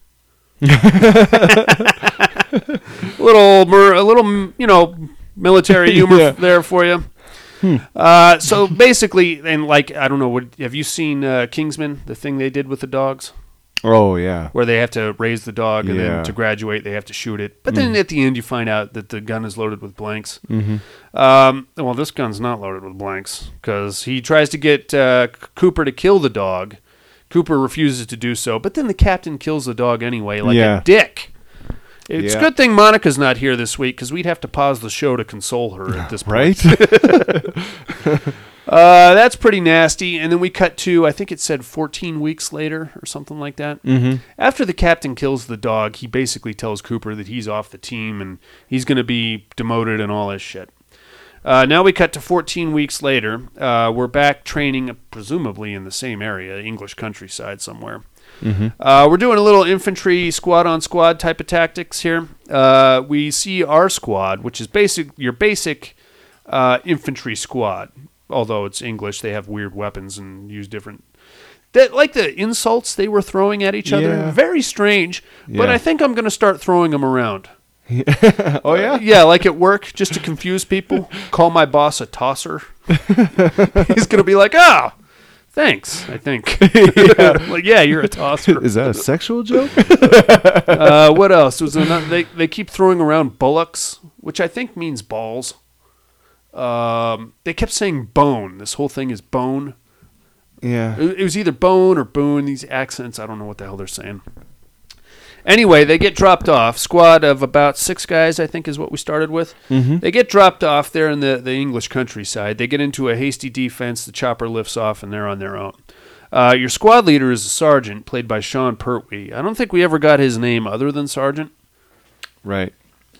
little, mer- a little, you know, military humor Yeah. there for you. Uh, so basically, and like, I don't know, what, have you seen uh, Kingsman, the thing they did with the dogs? Oh, yeah. Where they have to raise the dog, and Yeah. then to graduate, they have to shoot it. But then at the end, you find out that the gun is loaded with blanks. Mm-hmm. Um, well, this gun's not loaded with blanks because he tries to get uh, C- Cooper to kill the dog. Cooper refuses to do so, but then the captain kills the dog anyway, like Yeah. a dick. It's Yeah. a good thing Monica's not here this week because we'd have to pause the show to console her at this point. Right? Uh, that's pretty nasty. And then we cut to, I think it said fourteen weeks later or something like that. Mm-hmm. After the captain kills the dog, he basically tells Cooper that he's off the team and he's going to be demoted and all this shit. Uh, now we cut to fourteen weeks later. Uh, we're back training, presumably in the same area, English countryside somewhere. Mm-hmm. Uh, we're doing a little infantry squad-on-squad type of tactics here. Uh, we see our squad, which is basic your basic uh, infantry squad. Although it's English, they have weird weapons and use different That like the insults they were throwing at each other, Yeah. very strange. But Yeah. I think I'm going to start throwing them around. Oh yeah. Yeah, like at work, just to confuse people. Call my boss a tosser. He's going to be like, oh, thanks, I think. Like, yeah, you're a tosser. Is that a sexual joke? Uh, what else? Was another, they, they keep throwing around bullocks, which I think means balls. Um, they kept saying bone. This whole thing is bone. Yeah. It, it was either bone or boon. These accents, I don't know what the hell they're saying. Anyway, they get dropped off. Squad of about six guys, I think, is what we started with. Mm-hmm. They get dropped off there in the, the English countryside. They get into a hasty defense. The chopper lifts off, and they're on their own. Uh, your squad leader is a sergeant, played by Sean Pertwee. I don't think we ever got his name other than sergeant. Right.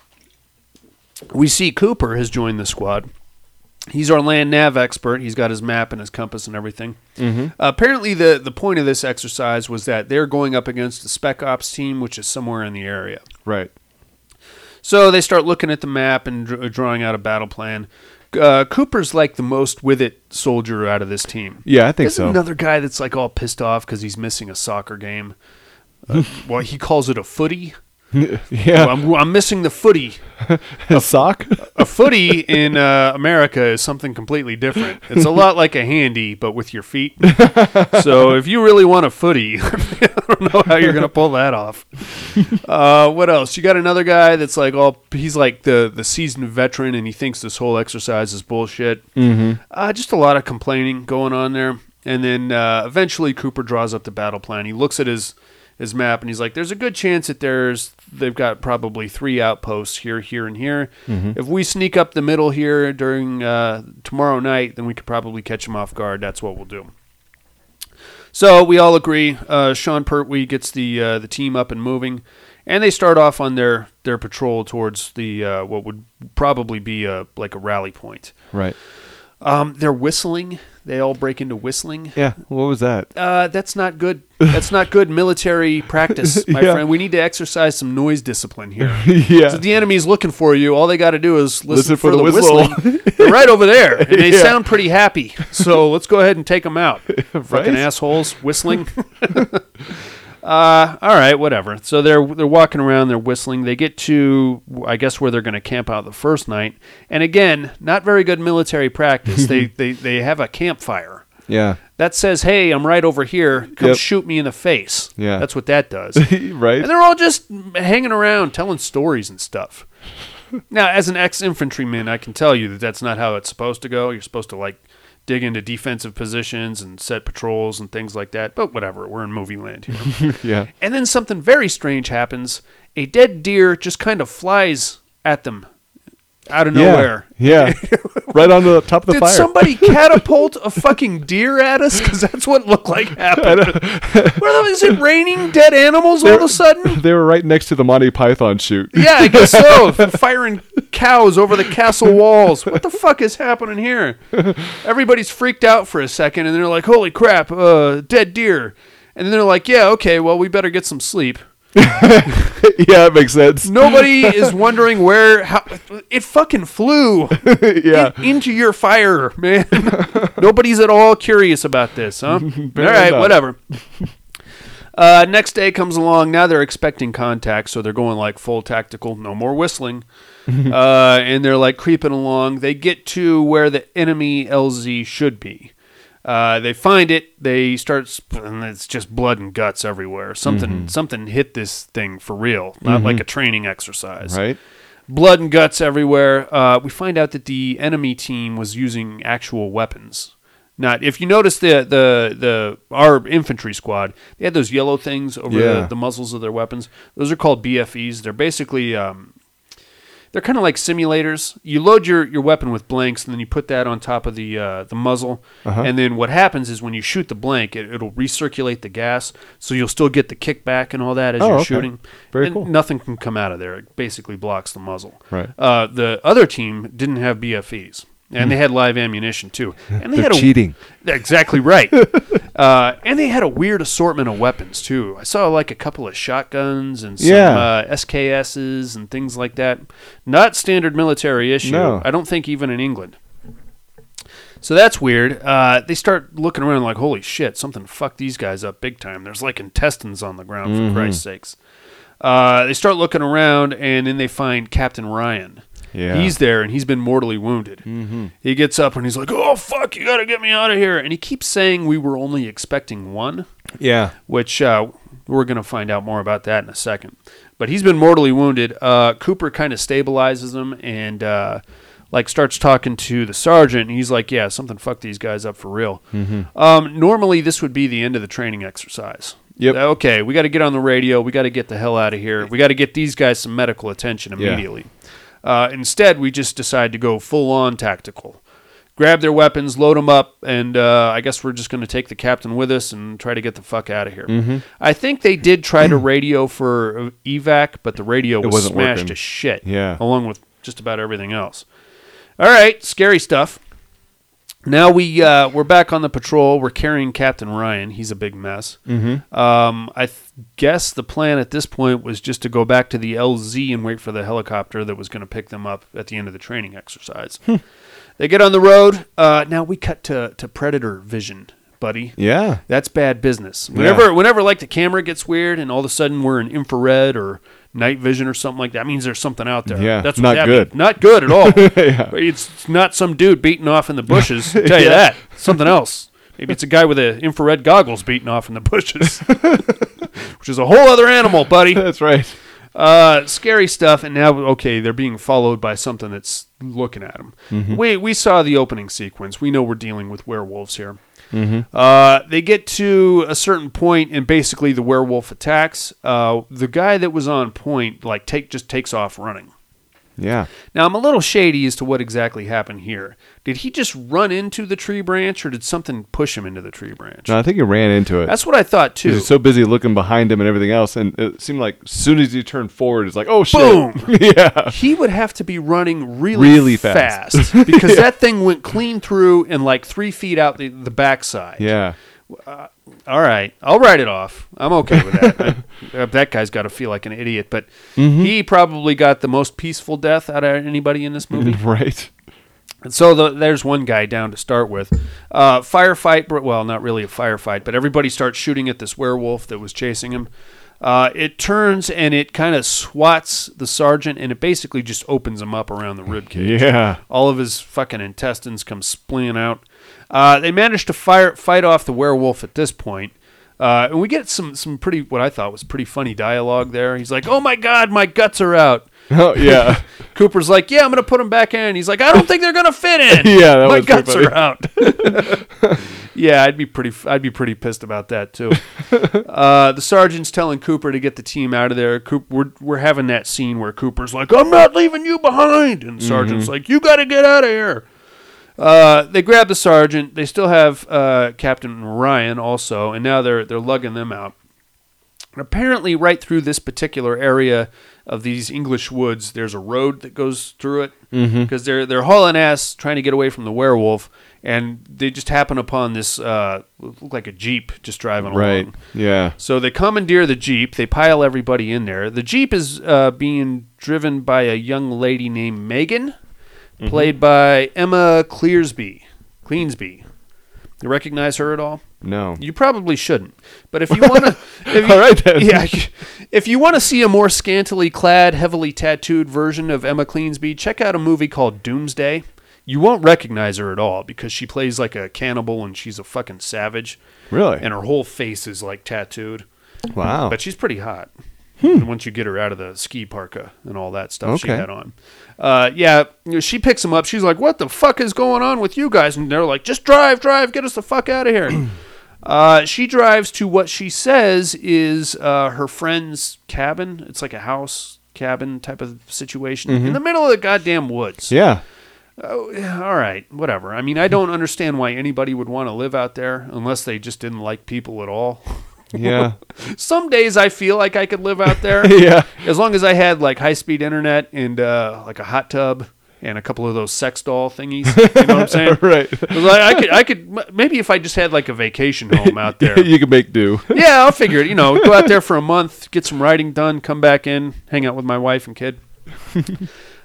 We see Cooper has joined the squad. He's our land nav expert. He's got his map and his compass and everything. Mm-hmm. Uh, apparently, the, the point of this exercise was that they're going up against a spec ops team, which is somewhere in the area. Right. So they start looking at the map and dr- drawing out a battle plan. Uh, Cooper's like the most with it soldier out of this team. Yeah, I think There's so. another guy that's like all pissed off because he's missing a soccer game. Uh, well, he calls it a footy. Yeah. I'm, I'm missing the footy. A sock? A footy in uh, America is something completely different. It's a lot like a handy, but with your feet. So if you really want a footy, I don't know how you're going to pull that off. Uh, what else? You got another guy that's like all, he's like the, the seasoned veteran, and he thinks this whole exercise is bullshit. Mm-hmm. Uh, just a lot of complaining going on there. And then uh, eventually Cooper draws up the battle plan. He looks at his his map, and he's like, there's a good chance that there's they've got probably three outposts here, here, and here. Mm-hmm. If we sneak up the middle here during uh, tomorrow night, then we could probably catch them off guard. That's what we'll do. So we all agree. Uh, Sean Pertwee gets the uh, the team up and moving, and they start off on their, their patrol towards the uh, what would probably be a, like a rally point. Right. Um, they're whistling. They all break into whistling. Yeah. What was that? Uh, that's not good. That's not good military practice, my Yeah. friend. We need to exercise some noise discipline here. Yeah. So if the enemy's looking for you, all they got to do is listen, Listen for for, the the, whistle. whistling. They're right over there, and they Yeah. sound pretty happy. So let's go ahead and take them out. Right? Fucking assholes whistling. uh, all right, whatever. So they're they're walking around, they're whistling. They get to, I guess, where they're going to camp out the first night. And again, not very good military practice. they, they they have a campfire. Yeah. That says, hey, I'm right over here. Come Yep. shoot me in the face. Yeah. That's what that does. Right. And they're all just hanging around telling stories and stuff. Now, as an ex-infantryman, I can tell you that that's not how it's supposed to go. You're supposed to, like, dig into defensive positions and set patrols and things like that. But whatever, we're in movie land here. Yeah. And then something very strange happens. A dead deer just kind of flies at them out of nowhere. Yeah. Right on the top of the Did fire. somebody catapult a fucking deer at us? Because that's what it looked like happened. Well, is it raining dead animals all of a sudden? They were right next to the Monty Python shoot. Yeah, I guess so. Firing cows over the castle walls. What the fuck is happening here? Everybody's freaked out for a second, and they're like, holy crap, uh, dead deer. And then they're like, yeah, okay, well, we better get some sleep. Yeah, it makes sense. Nobody is wondering where, how, it fucking flew Yeah. in- into your fire, man. Nobody's at all curious about this, huh? All right, not. whatever. Uh, next day comes along. Now they're expecting contact, so they're going like full tactical. No more whistling. uh, and they're like creeping along. They get to where the enemy L Z should be. Uh, they find it. They start, sp- and it's just blood and guts everywhere. Something, Mm-hmm. something hit this thing for real, not like a training exercise. Right? Blood and guts everywhere. Uh, we find out that the enemy team was using actual weapons. Not if you notice the the the our infantry squad, they had those yellow things over Yeah. the, the muzzles of their weapons. Those are called B F Es. They're basically um, they're kind of like simulators. You load your, your weapon with blanks, and then you put that on top of the uh, the muzzle. Uh-huh. And then what happens is when you shoot the blank, it, it'll recirculate the gas, so you'll still get the kickback and all that as Oh, you're okay. shooting. Very and cool. Nothing can come out of there. It basically blocks the muzzle. Right. Uh, the other team didn't have B F Es. And they had live ammunition too. And they They're had a, cheating. Exactly right. uh, and they had a weird assortment of weapons too. I saw like a couple of shotguns and some Yeah. uh, S K Ss and things like that. Not standard military issue. No. I don't think even in England. So that's weird. Uh, they start looking around like, holy shit, something fucked these guys up big time. There's like intestines on the ground, for Mhm. Christ's sakes. Uh, they start looking around, and then they find Captain Ryan. Yeah. He's there, and he's been mortally wounded. Mm-hmm. He gets up, and he's like, oh, fuck, you got to get me out of here. And he keeps saying we were only expecting one, Yeah. which uh, we're going to find out more about that in a second. But he's been mortally wounded. Uh, Cooper kind of stabilizes him and uh, like starts talking to the sergeant. And he's like, yeah, something fucked these guys up for real. Mm-hmm. Um, normally, this would be the end of the training exercise. Yep. Okay, we got to get on the radio. We got to get the hell out of here. We got to get these guys some medical attention Yeah. immediately. Uh, instead, we just decide to go full-on tactical. Grab their weapons, load them up, and uh, I guess we're just going to take the captain with us and try to get the fuck out of here. Mm-hmm. I think they did try to radio for evac, but the radio It was wasn't smashed working. to shit, Yeah. along with just about everything else. All right, scary stuff. Now we uh, we're back on the patrol. We're carrying Captain Ryan. He's a big mess. Mm-hmm. Um, I th- guess the plan at this point was just to go back to the L Z and wait for the helicopter that was going to pick them up at the end of the training exercise. They get on the road. Uh, now we cut to, to Predator vision, buddy. Yeah. That's bad business. Whenever, whenever like the camera gets weird and all of a sudden we're in infrared or night vision or something like that, means there's something out there. Yeah, That's what not that good. means. Not good at all. Yeah. It's not some dude beating off in the bushes. I'll tell you that. Something else. Maybe it's a guy with a infrared goggles beating off in the bushes, which is a whole other animal, buddy. That's right. Uh, scary stuff, and now okay, they're being followed by something that's looking at them. Mm-hmm. We we saw the opening sequence. We know we're dealing with werewolves here. Mm-hmm. Uh, they get to a certain point, and basically the werewolf attacks. Uh, the guy that was on point, like take just takes off running. Yeah. Now I'm a little shady as to what exactly happened here. Did he just run into the tree branch, or did something push him into the tree branch? No, I think he ran into it. That's what I thought He too. was so busy looking behind him and everything else, and it seemed like as soon as he turned forward, it's like, oh shit! Boom! Yeah. He would have to be running really, Really fast. fast because that thing went clean through and like three feet out the, the backside. Yeah. All right, I'll write it off. I'm okay with that. I, that guy's got to feel like an idiot, but Mm-hmm. he probably got the most peaceful death out of anybody in this movie. Right. And so the, there's one guy down to start with. Uh, firefight, br- well, not really a firefight, but everybody starts shooting at this werewolf that was chasing him. Uh, it turns and it kind of swats the sergeant, and it basically just opens him up around the ribcage. Yeah. All of his fucking intestines come splaying out. Uh, they managed to fire, fight off the werewolf at this point. Uh, and we get some, some pretty, what I thought was pretty funny dialogue there. He's like, oh my God, my guts are out. Oh yeah. Cooper's like, yeah, I'm going to put them back in. He's like, I don't think they're going to fit in. Yeah, that my was pretty guts funny. are out. Yeah, I'd be pretty, I'd be pretty pissed about that too. Uh, the sergeant's telling Cooper to get the team out of there. Coop, we're we're having that scene where Cooper's like, I'm not leaving you behind, and the sergeant's Mm-hmm. like, you got to get out of here. Uh, they grab the sergeant. They still have uh, Captain Ryan also, and now they're they're lugging them out. And apparently, right through this particular area of these English woods, there's a road that goes through it Mm-hmm. because they're they're hauling ass trying to get away from the werewolf, and they just happen upon this uh, look like a Jeep just driving Right. along. Yeah. So they commandeer the Jeep. They pile everybody in there. The Jeep is uh, being driven by a young lady named Megan, played by Emma Clearsby. Cleansby. You recognize her at all? No. You probably shouldn't. But if you want to, All right then. yeah, if you want to see a more scantily clad, heavily tattooed version of Emma Cleansby, check out a movie called Doomsday. You won't recognize her at all because she plays like a cannibal and she's a fucking savage, Really? and her whole face is like tattooed. Wow. But she's pretty hot. Once you get her out of the ski parka and all that stuff she Okay. had on. Uh, yeah, you know, she picks him up. She's like, what the fuck is going on with you guys? And they're like, just drive, drive, get us the fuck out of here. uh, she drives to what she says is uh, her friend's cabin. It's like a house cabin type of situation in the middle of the goddamn woods. Yeah. Oh, yeah, all right, whatever. I mean, I don't understand why anybody would want to live out there unless they just didn't like people at all. Yeah. Some days I feel like I could live out there. Yeah. As long as I had like high speed internet and uh, like a hot tub and a couple of those sex doll thingies. You know what I'm saying? Right. 'Cause I, I could, I could maybe if I just had like a vacation home out there. You can make do. Yeah, I'll figure it. You know, go out there for a month, get some writing done, come back in, hang out with my wife and kid.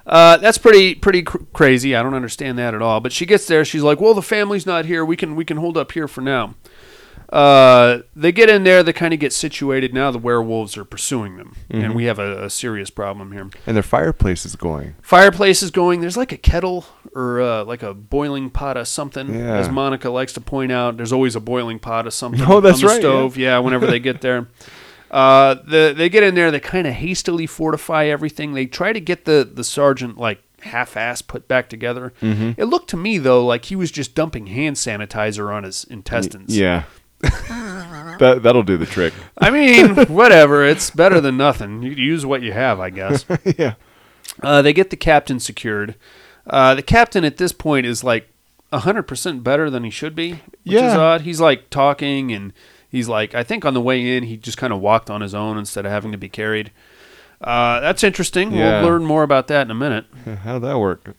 Uh, that's pretty pretty cr- crazy. I don't understand that at all. But she gets there. She's like, "Well, the family's not here. We can we can hold up here for now." Uh, they get in there. They kind of get situated. Now the werewolves are pursuing them, Mm-hmm. and we have a, a serious problem here. And their fireplace is going. Fireplace is going. There's like a kettle or uh, like a boiling pot of something. Yeah. As Monica likes to point out, there's always a boiling pot of something Oh, that's on the right, stove. Yeah, whenever they get there. Uh, the, they get in there. They kind of hastily fortify everything. They try to get the, the sergeant like half-ass put back together. Mm-hmm. It looked to me, though, like he was just dumping hand sanitizer on his intestines. Yeah. that, that'll do the trick. I mean, whatever. It's better than nothing. You use what you have, I guess. Yeah. Uh, they get the captain secured. Uh, the captain at this point is like one hundred percent better than he should be, which Yeah. is odd. He's like talking, and he's like, I think on the way in, he just kind of walked on his own instead of having to be carried. Uh, that's interesting. Yeah. We'll learn more about that in a minute. How'd that work?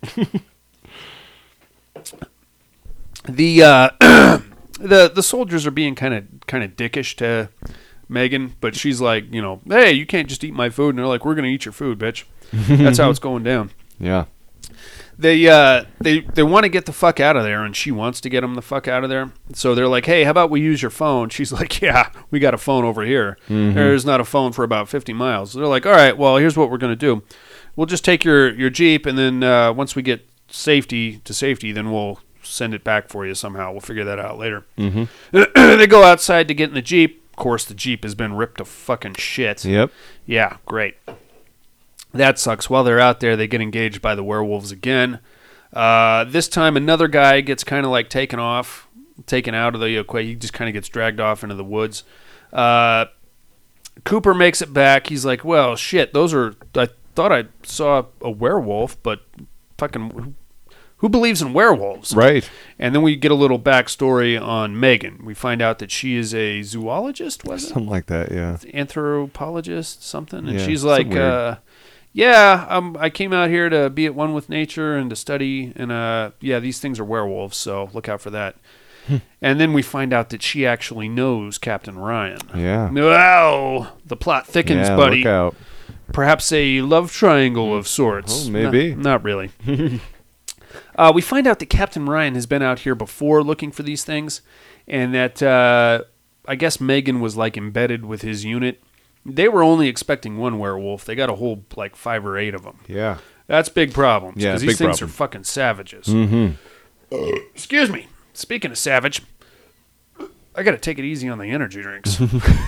The uh, the the soldiers are being kind of kind of dickish to Megan, but she's like, you know, hey, you can't just eat my food. And they're like, we're going to eat your food, bitch. That's how it's going down. Yeah. They uh they they want to get the fuck out of there, and she wants to get them the fuck out of there. So they're like, "Hey, how about we use your phone?" She's like, "Yeah, we got a phone over here. Mm-hmm. There's not a phone for about fifty miles." They're like, "All right, well, here's what we're gonna do. We'll just take your your Jeep, and then uh, once we get safety to safety, then we'll send it back for you somehow. We'll figure that out later." Mm-hmm. They go outside to get in the Jeep. Of course, the Jeep has been ripped to fucking shit. Yep. Yeah, great. That sucks. While they're out there, they get engaged by the werewolves again. Uh, this time, another guy gets kind of like taken off, taken out of the equation. He just kind of gets dragged off into the woods. Uh, Cooper makes it back. He's like, well, shit, those are, I thought I saw a werewolf, but fucking, who believes in werewolves? Right. And then we get a little backstory on Megan. We find out that she is a zoologist, was it? Something like that, yeah. Anthropologist, something. And Yeah, she's like, something weird. uh, yeah, um, I came out here to be at one with nature and to study. And, uh, yeah, these things are werewolves, so look out for that. And then we find out that she actually knows Captain Ryan. Yeah. Wow, the plot thickens, yeah, buddy. look out. Perhaps a love triangle of sorts. Oh, maybe. No- not really. uh, we find out that Captain Ryan has been out here before looking for these things, and that uh, I guess Megan was like embedded with his unit. They were only expecting one werewolf. They got a whole like five or eight of them. Yeah. That's big problems Yeah, because big these things problem. are fucking savages. Mm-hmm. Excuse me. Speaking of savage, I got to take it easy on the energy drinks.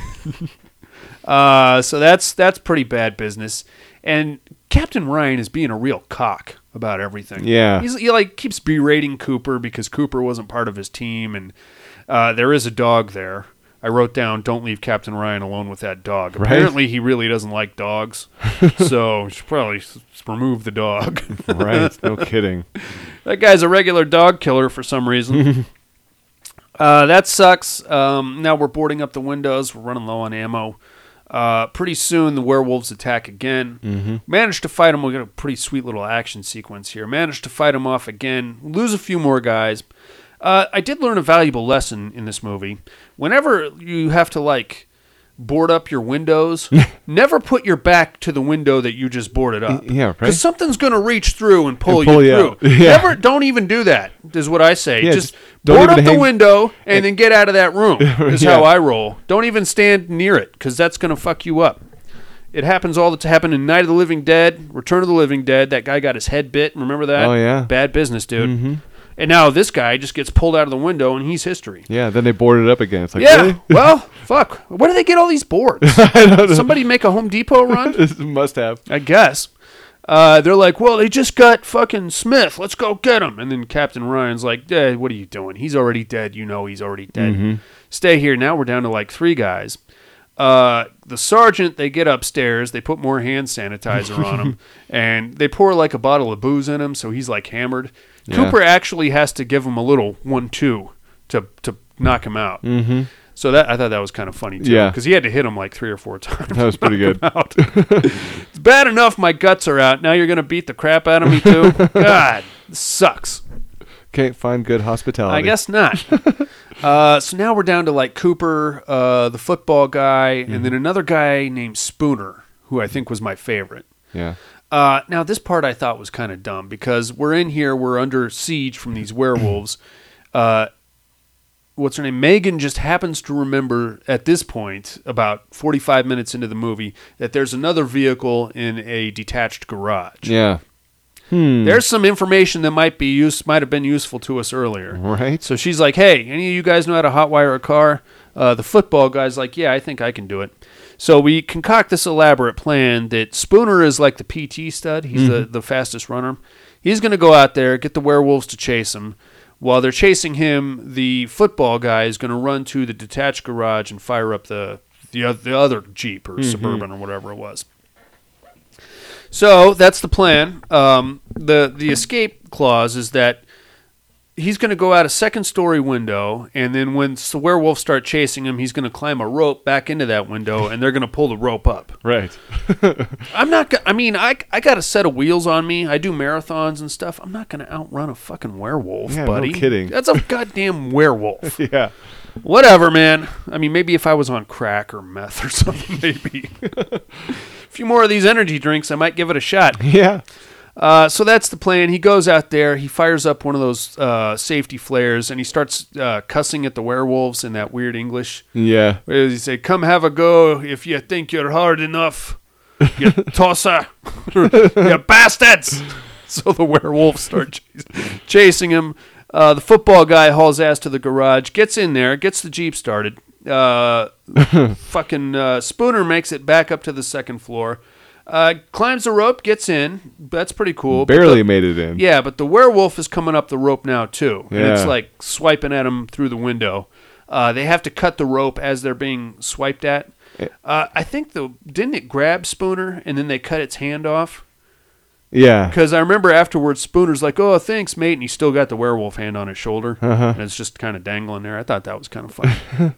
uh, so that's that's pretty bad business. And Captain Ryan is being a real cock about everything. Yeah. He's, he like keeps berating Cooper because Cooper wasn't part of his team, and uh, there is a dog there. I wrote down, "Don't leave Captain Ryan alone with that dog." Right. Apparently, he really doesn't like dogs, so we should probably s- remove the dog. Right. No kidding. That guy's a regular dog killer for some reason. uh, that sucks. Um, now we're boarding up the windows. We're running low on ammo. Uh, pretty soon, the werewolves attack again. Mm-hmm. Managed to fight them. We got a pretty sweet little action sequence here. Managed to fight them off again. Lose a few more guys. Uh, I did learn a valuable lesson in this movie. Whenever you have to, like, board up your windows, never put your back to the window that you just boarded up. Yeah, right. Because something's going to reach through and pull, And pull you you through. out. Yeah. Never, don't even do that, is what I say. Yeah, just just don't board up even the hang- window and then get out of that room, is Yeah. how I roll. Don't even stand near it, because that's going to fuck you up. It happens all the time. Happened in Night of the Living Dead, Return of the Living Dead. That guy got his head bit. Remember that? Oh, yeah. Bad business, dude. Mm-hmm. And now this guy just gets pulled out of the window, and he's history. Yeah, then they boarded up again. It's like, Yeah, really? well, fuck. Where do they get all these boards? Somebody make a Home Depot run? Must have. I guess. Uh, they're like, well, they just got fucking Smith. Let's go get him. And then Captain Ryan's like, eh, what are you doing? He's already dead. You know he's already dead. Mm-hmm. Stay here. Now we're down to like three guys. Uh, the sergeant, they get upstairs. They put more hand sanitizer on him. And they pour like a bottle of booze in him, so he's like hammered. Yeah. Cooper actually has to give him a little one two to, to knock him out. Mm-hmm. So that I thought that was kind of funny, too. Yeah. Because he had to hit him like three or four times. That was pretty good. Out. It's bad enough my guts are out. Now you're going to beat the crap out of me, too? God, this sucks. Can't find good hospitality. I guess not. uh, so now we're down to like Cooper, uh, the football guy, Mm-hmm. and then another guy named Spooner, who I think was my favorite. Yeah. Uh, now, this part I thought was kind of dumb because we're in here, we're under siege from these werewolves. Uh, what's her name? Megan just happens to remember at this point, about forty-five minutes into the movie, that there's another vehicle in a detached garage. Yeah. Hmm. There's some information that might be use might have been useful to us earlier. Right. So she's like, "Hey, any of you guys know how to hotwire a car?" Uh, the football guy's like, "Yeah, I think I can do it." So we concoct this elaborate plan that Spooner is like the P T stud. He's mm-hmm. the, the fastest runner. He's going to go out there, get the werewolves to chase him. While they're chasing him, the football guy is going to run to the detached garage and fire up the the, the other Jeep or mm-hmm. Suburban or whatever it was. So that's the plan. Um, the the escape clause is that he's going to go out a second story window, and then when the werewolves start chasing him, he's going to climb a rope back into that window, and they're going to pull the rope up. Right. I'm not. Go- I mean, I I got a set of wheels on me. I do marathons and stuff. I'm not going to outrun a fucking werewolf, yeah, buddy. No kidding. That's a goddamn werewolf. Yeah. Whatever, man. I mean, maybe if I was on crack or meth or something, maybe. A few more of these energy drinks, I might give it a shot. Yeah. Uh, so that's the plan. He goes out there, he fires up one of those uh, safety flares, and he starts uh, cussing at the werewolves in that weird English. Yeah. Where he say, "Come have a go if you think you're hard enough, you tosser, you bastards." So the werewolves start ch- chasing him. Uh, the football guy hauls ass to the garage, gets in there, gets the Jeep started. Uh, fucking uh, Spooner makes it back up to the second floor. Uh, climbs the rope, gets in. That's pretty cool. Barely the, made it in. Yeah, but the werewolf is coming up the rope now, too. Yeah. And it's like swiping at him through the window. Uh, they have to cut the rope as they're being swiped at. Uh, I think, the didn't it grab Spooner and then they cut its hand off? Yeah. Because I remember afterwards, Spooner's like, "Oh, thanks, mate." And he's still got the werewolf hand on his shoulder. Uh-huh. And it's just kind of dangling there. I thought that was kind of funny.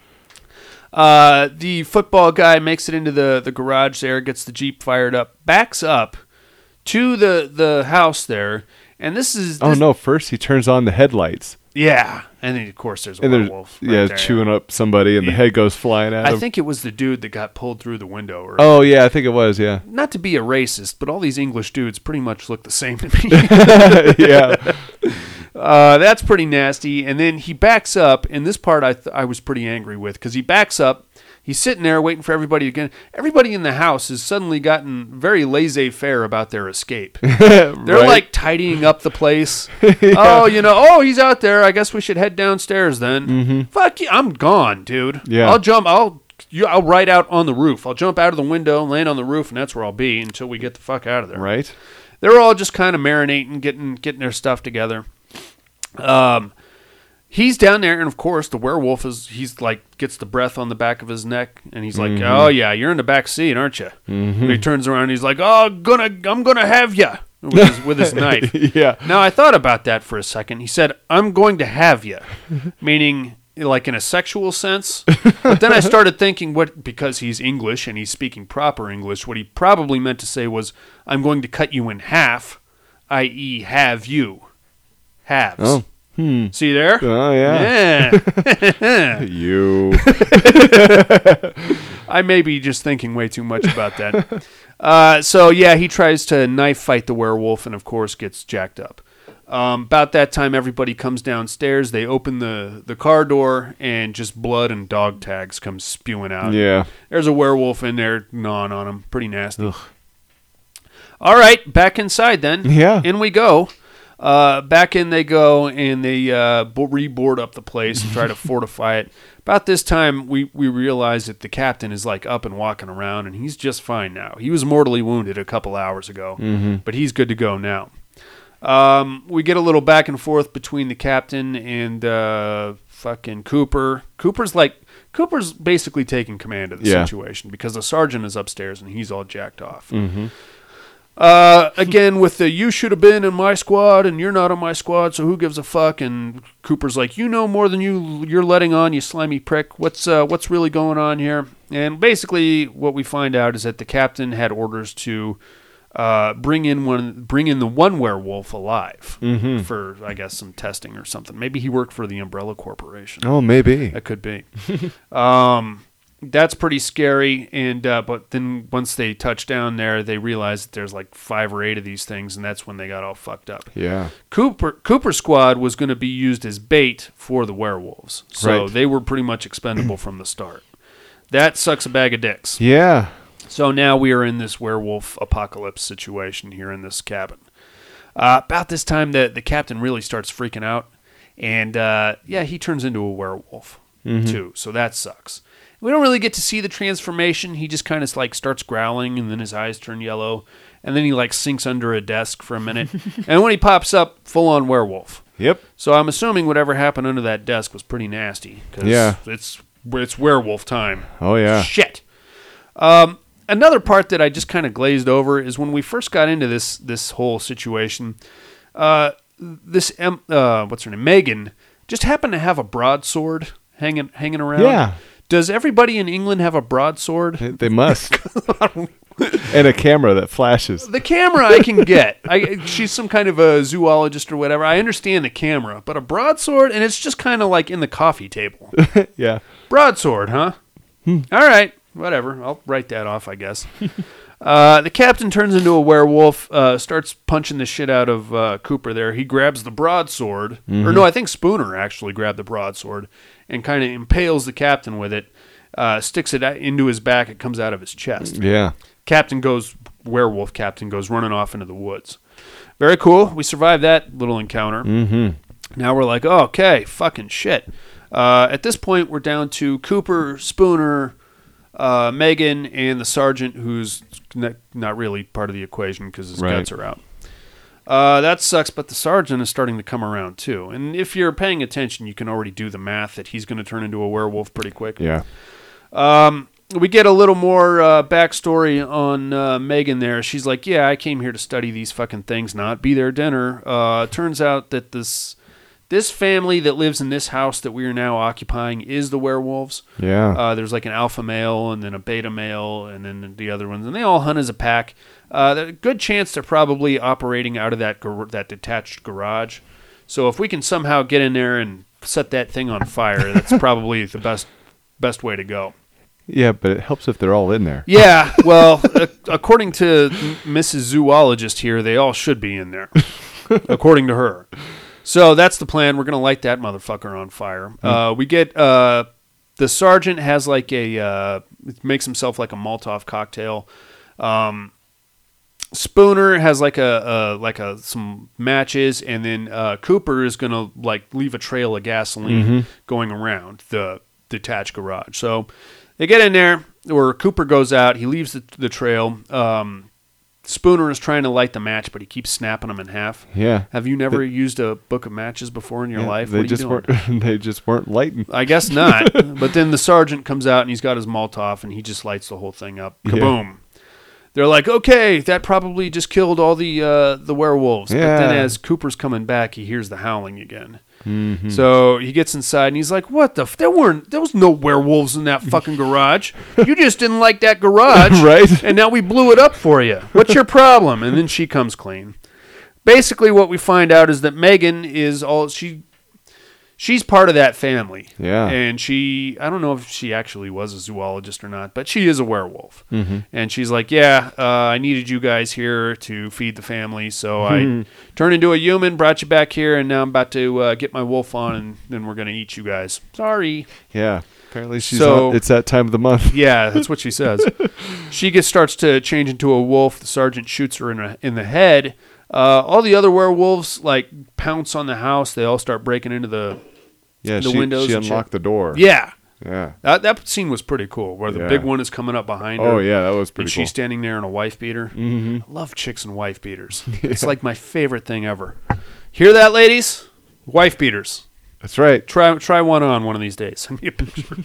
Uh, the football guy makes it into the, the garage there, gets the Jeep fired up, backs up to the, the house there, and this is... This, oh, no, first he turns on the headlights. Yeah, and then, of course, there's a and werewolf right right yeah, there. chewing up somebody, and yeah. the head goes flying at I him. think it was the dude that got pulled through the window. Or, oh, yeah, I think it was, yeah. Not to be a racist, but all these English dudes pretty much look the same to me. Yeah. Uh, that's pretty nasty. And then he backs up, and this part I th- I was pretty angry with, because he backs up, he's sitting there waiting for everybody again. Everybody in the house has suddenly gotten very laissez-faire about their escape. They're Right? like tidying up the place. Yeah. Oh, you know, oh, he's out there. I guess we should head downstairs then. Mm-hmm. Fuck you, I'm gone, dude. Yeah. I'll jump, I'll... You, I'll ride out on the roof. I'll jump out of the window, land on the roof, and that's where I'll be until we get the fuck out of there. Right? They're all just kind of marinating, getting getting their stuff together. Um, he's down there, and of course, the werewolf is. He's like gets the breath on the back of his neck, and he's like, Mm-hmm. "Oh yeah, you're in the back seat, aren't you?" Mm-hmm. And he turns around, and he's like, "Oh, gonna, I'm gonna have you." With his, with his knife. Yeah. Now I thought about that for a second. He said, "I'm going to have you," meaning like in a sexual sense. But then I started thinking, what because he's English and he's speaking proper English, what he probably meant to say was, "I'm going to cut you in half," that is, have you. Halves. Oh. Hmm. See there? Oh, yeah. Yeah. You. I may be just thinking way too much about that. Uh, so, yeah, he tries to knife fight the werewolf and, of course, gets jacked up. Um, about that time, everybody comes downstairs. They open the, the car door, and just blood and dog tags come spewing out. Yeah. There's a werewolf in there gnawing on him. Pretty nasty. Ugh. All right, back inside then. Yeah. In we go. Uh, back in they go, and they uh, bo- reboard up the place and try to fortify it. About this time, we, we realize that the captain is like up and walking around, and he's just fine now. He was mortally wounded a couple hours ago, mm-hmm. but he's good to go now. Um, we get a little back and forth between the captain and uh, fucking Cooper. Cooper's like Cooper's basically taking command of the yeah. situation because the sergeant is upstairs and he's all jacked off. Mm-hmm. Uh, again, with the "you should have been in my squad and you're not on my squad, so who gives a fuck?" And Cooper's like, "You know more than you you're letting on, you slimy prick. What's uh, what's really going on here?" And basically, what we find out is that the captain had orders to uh, bring in one, bring in the one werewolf alive mm-hmm. for, I guess, some testing or something. Maybe he worked for the Umbrella Corporation. Oh, maybe. That could be. um. That's pretty scary. And uh, but then once they touch down there, they realize that there's like five or eight of these things, and that's when they got all fucked up. Yeah. Cooper Cooper Squad was going to be used as bait for the werewolves, so Right. they were pretty much expendable from the start. That sucks a bag of dicks. Yeah. So now we are in this werewolf apocalypse situation here in this cabin. Uh, about this time, the the captain really starts freaking out, and uh, yeah, he turns into a werewolf too. So that sucks. We don't really get to see the transformation. He just kind of like starts growling, and then his eyes turn yellow, and then he like sinks under a desk for a minute, and when he pops up, full on werewolf. Yep. So I'm assuming whatever happened under that desk was pretty nasty. Cause Yeah. It's it's werewolf time. Oh, yeah. Shit. Um, another part that I just kind of glazed over is when we first got into this this whole situation. Uh, this em- uh, what's her name, Megan, just happened to have a broadsword hanging hanging around. Yeah. Does everybody in England have a broadsword? They- They must. And a camera that flashes. The camera I can get. I, she's some kind of a zoologist or whatever. I understand the camera, but a broadsword, and it's just kind of like in the coffee table. Yeah. Broadsword, huh? All right, whatever. I'll write that off, I guess. uh, the captain turns into a werewolf, uh, starts punching the shit out of uh, Cooper there. He grabs the broadsword. Or no, I think Spooner actually grabbed the broadsword and kind of impales the captain with it, uh, sticks it into his back. It comes out of his chest. Yeah. Captain goes, werewolf captain goes running off into the woods. Very cool. We survived that little encounter. Mm-hmm. Now we're like, oh, okay, fucking shit. Uh, at this point, we're down to Cooper, Spooner, uh, Megan, and the sergeant, who's n- not really part of the equation because his Right. guts are out. Uh, that sucks, but the sergeant is starting to come around too. And if you're paying attention, you can already do the math that he's going to turn into a werewolf pretty quick. Yeah. Um, we get a little more uh, backstory on uh, Megan there. She's like, yeah, I came here to study these fucking things, not be their dinner. Uh, turns out that this this family that lives in this house that we are now occupying is the werewolves. Yeah. Uh, there's like an alpha male and then a beta male and then the other ones, and they all hunt as a pack. Uh, there's a good chance they're probably operating out of that gar- that detached garage. So if we can somehow get in there and set that thing on fire, that's probably the best best way to go. Yeah, but it helps if they're all in there. Yeah, well, uh, according to Missus Zoologist here, they all should be in there, according to her. So that's the plan. We're going to light that motherfucker on fire. Uh, we get, uh, the sergeant has like a, uh, makes himself like a Molotov cocktail. Um, Spooner has like a, a like a some matches, and then uh, Cooper is going to like leave a trail of gasoline Mm-hmm. going around the detached garage. So they get in there, or Cooper goes out. He leaves the, the trail. Um, Spooner is trying to light the match, but he keeps snapping them in half. Yeah. Have you never used a book of matches before in your Yeah, life? They What are just you doing? weren't. They just weren't lighting. I guess not. But then the sergeant comes out and he's got his Molotov and he just lights the whole thing up. Yeah. Kaboom. They're like, okay, that probably just killed all the uh, the werewolves. But then Yeah. as Cooper's coming back, he hears the howling again. Mm-hmm. So he gets inside and he's like, what the? F- there weren't. There was no werewolves in that fucking garage. You just didn't like that garage. Right. And now we blew it up for you. What's your problem? And then she comes clean. Basically, what we find out is that Megan is all she. She's part of that family. Yeah. And she, I don't know if she actually was a zoologist or not, but she is a werewolf. Mm-hmm. And she's like, yeah, uh, I needed you guys here to feed the family, so I turned into a human, brought you back here, and now I'm about to uh, get my wolf on, and then we're going to eat you guys. Sorry. Yeah. Apparently she's So- on, it's that time of the month. Yeah, that's what she says. She gets starts to change into a wolf. The sergeant shoots her in, a, in the head. Uh, all the other werewolves like pounce on the house. They all start breaking into the Yeah, the she, windows she and shit. unlocked the door. yeah. Yeah. That that scene was pretty cool. Where the Yeah. big one is coming up behind her. Oh, yeah, that was and pretty she's cool. standing there in a wife beater. Mm-hmm. I love chicks and wife beaters. It's like my favorite thing ever. Hear that, ladies? Wife beaters. That's right. Try try one on one of these days. Send me a picture.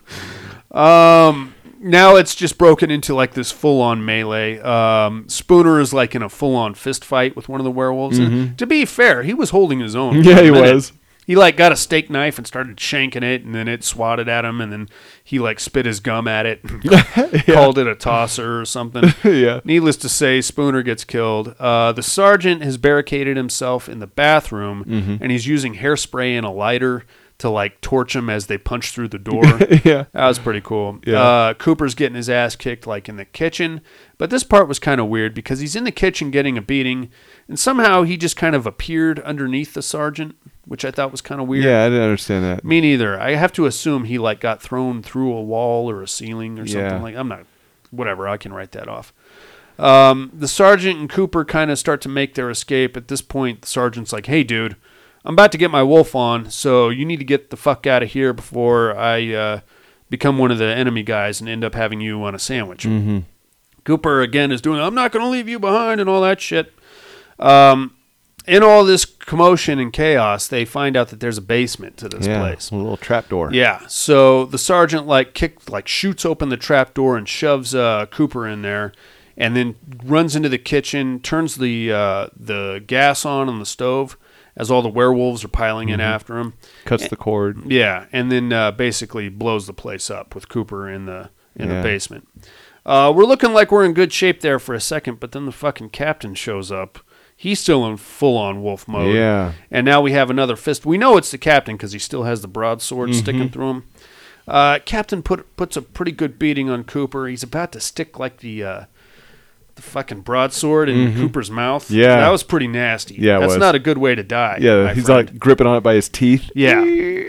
um. Now it's just broken into like this full-on melee. Um, Spooner is like in a full-on fist fight with one of the werewolves. And to be fair, he was holding his own. for Yeah, a he minute. was. He like got a steak knife and started shanking it, and then it swatted at him, and then he like spit his gum at it, and called it a tosser or something. Yeah. Needless to say, Spooner gets killed. Uh, the sergeant has barricaded himself in the bathroom, Mm-hmm. and he's using hairspray and a lighter to like torch him as they punch through the door. Yeah. That was pretty cool. Yeah. Uh, Cooper's getting his ass kicked like in the kitchen, but this part was kind of weird because he's in the kitchen getting a beating, and somehow he just kind of appeared underneath the sergeant, which I thought was kind of weird. Yeah, I didn't understand that. Me neither. I have to assume he like got thrown through a wall or a ceiling or something. Yeah. Like I'm not. Whatever. I can write that off. Um, the sergeant and Cooper kind of start to make their escape. At this point, the sergeant's like, "Hey, dude, I'm about to get my wolf on, so you need to get the fuck out of here before I uh, become one of the enemy guys and end up having you on a sandwich." Mm-hmm. Cooper, again, is doing, "I'm not going to leave you behind," and all that shit. Um, in all this commotion and chaos, they find out that there's a basement to this Yeah, place. a little trap door. Yeah, so the sergeant, like, kick, like shoots open the trap door and shoves uh, Cooper in there, and then runs into the kitchen, turns the uh, the gas on on the stove as all the werewolves are piling in Mm-hmm. after him. Cuts the cord. Yeah, and then uh, basically blows the place up with Cooper in the in Yeah. the basement. Uh, we're looking like we're in good shape there for a second, but then the fucking captain shows up. He's still in full-on wolf mode. Yeah. And now we have another fist. We know it's the captain because he still has the broadsword Mm-hmm. sticking through him. Uh, captain put puts a pretty good beating on Cooper. He's about to stick like the uh, the fucking broadsword in Cooper's mouth. Mm-hmm. Yeah. That was pretty nasty. Yeah, it That's was. not a good way to die. Yeah, my he's friend. like gripping on it by his teeth. Yeah.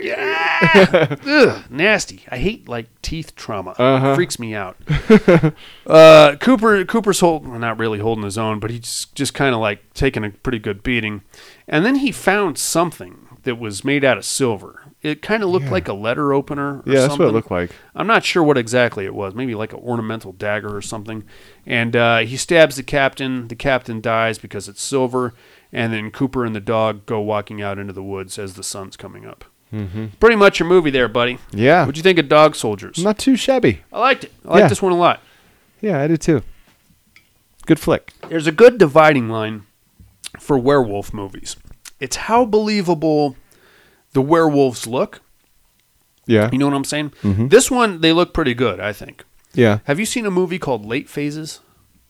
Yeah. Ugh, nasty. I hate like teeth trauma. Uh-huh. It freaks me out. uh, Cooper Cooper's hold, well, not really holding his own, but he's just kind of like taking a pretty good beating. And then he found something that was made out of silver. It kind of looked Yeah. like a letter opener or Yeah, that's something. what it looked like. I'm not sure what exactly it was. Maybe like an ornamental dagger or something. And uh, he stabs the captain. The captain dies because it's silver. And then Cooper and the dog go walking out into the woods as the sun's coming up. Mm-hmm. Pretty much your movie there, buddy. Yeah. What'd you think of Dog Soldiers? Not too shabby. I liked it. I liked Yeah. this one a lot. Yeah, I did too. Good flick. There's a good dividing line for werewolf movies. It's how believable the werewolves look. Yeah. You know what I'm saying? Mhm. This one, they look pretty good, I think. Yeah. Have you seen a movie called Late Phases?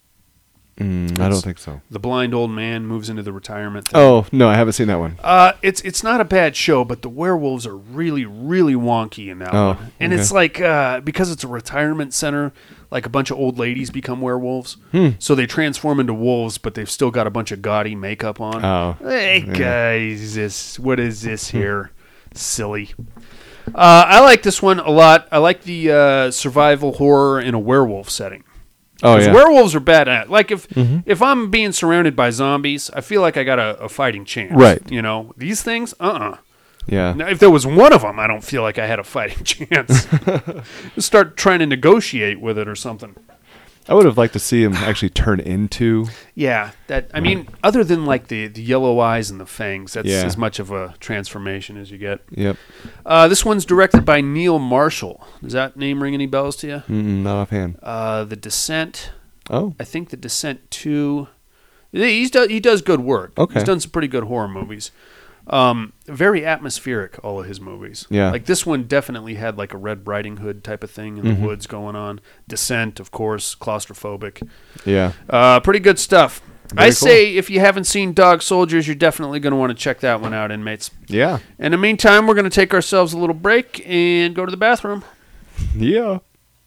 Mm, I don't think so. The blind old man moves into the retirement thing. Oh, no, I haven't seen that one. Uh, it's it's not a bad show, but the werewolves are really, really wonky in that Oh, one. And okay. it's like, uh, because it's a retirement center, like a bunch of old ladies become werewolves. Hmm. So they transform into wolves, but they've still got a bunch of gaudy makeup on. Oh. Hey, Yeah. guys, this, what is this here? Silly. Uh, I like this one a lot. I like the uh, survival horror in a werewolf setting. Oh, 'Cause yeah. werewolves are bad at. Like if Mhm. if I'm being surrounded by zombies, I feel like I got a, a fighting chance. Right. You know, these things, uh uh yeah. Now, if there was one of them, I don't feel like I had a fighting chance. Just start trying to negotiate with it or something. I would have liked to see him actually turn into. Yeah, that. I mean, other than like the, the yellow eyes and the fangs, that's Yeah. as much of a transformation as you get. Yep. Uh, this one's directed by Neil Marshall. Does that name ring any bells to you? Mm-mm, not offhand. Uh, The Descent. Oh. I think The Descent two. He's do, he does good work. Okay. He's done some pretty good horror movies. Um, very atmospheric, all of his movies. Yeah. Like this one definitely had like a Red Riding Hood type of thing in Mhm. the woods going on. Descent, of course, claustrophobic. Yeah. Uh, pretty good stuff. Very I cool. say if you haven't seen Dog Soldiers, you're definitely going to want to check that one out, inmates. Yeah. In the meantime, we're going to take ourselves a little break and go to the bathroom. Yeah.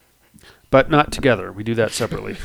But not together. We do that separately.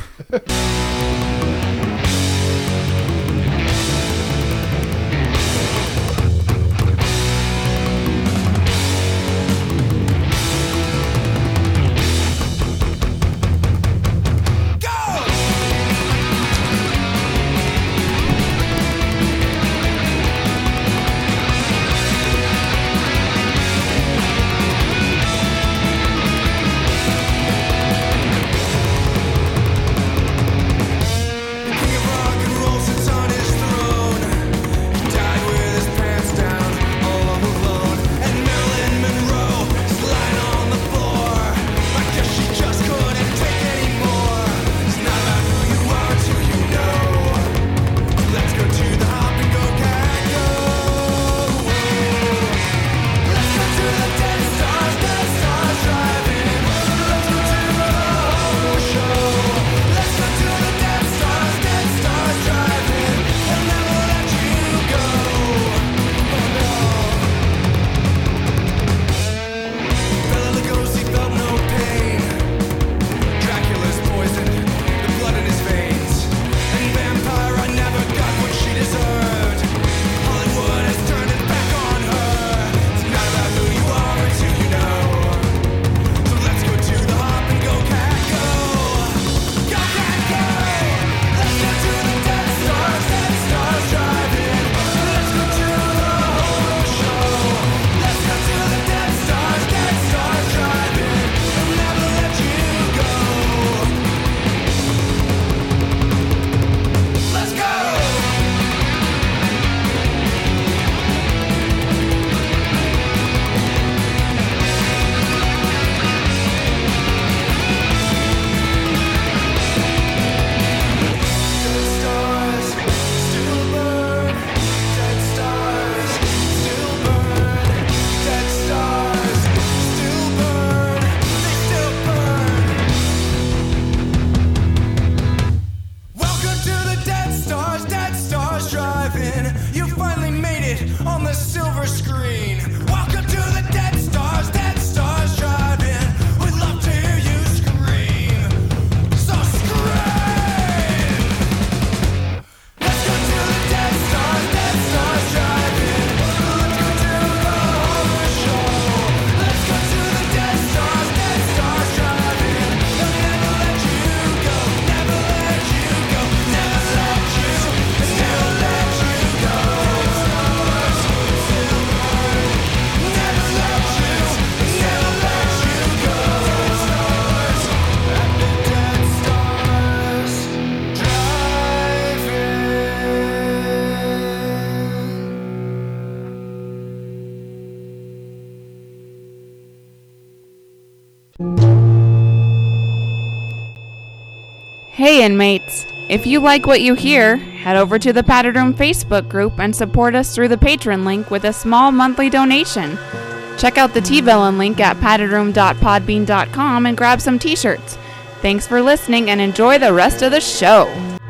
Hey inmates, if you like what you hear, head over to the Padded Room Facebook group and support us through the Patreon link with a small monthly donation. Check out the T-Villain link at padded room dot podbean dot com and grab some t-shirts. Thanks for listening and enjoy the rest of the show.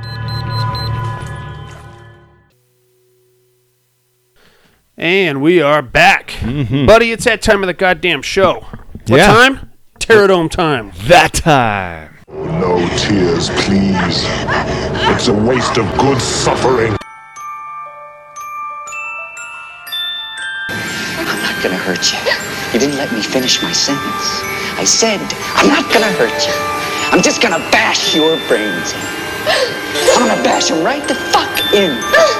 And we are back. Mm-hmm. Buddy, it's that time of the goddamn show. What Yeah. time? Terradome time. That time. No tears, please. It's a waste of good suffering. I'm not gonna hurt you. You didn't let me finish my sentence. I said, I'm not gonna hurt you. I'm just gonna bash your brains in. I'm gonna bash them right the fuck in.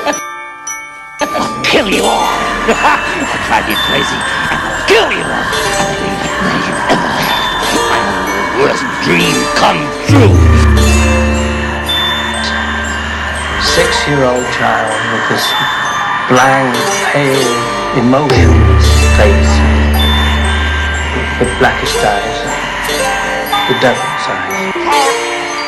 I'll kill you all. I'll drive you crazy. I'll kill you all. I'll leave you where you ever had. My worst dream come true. Six-year-old child with this blank, pale, emotionless face, with blackish eyes, the devil's eyes.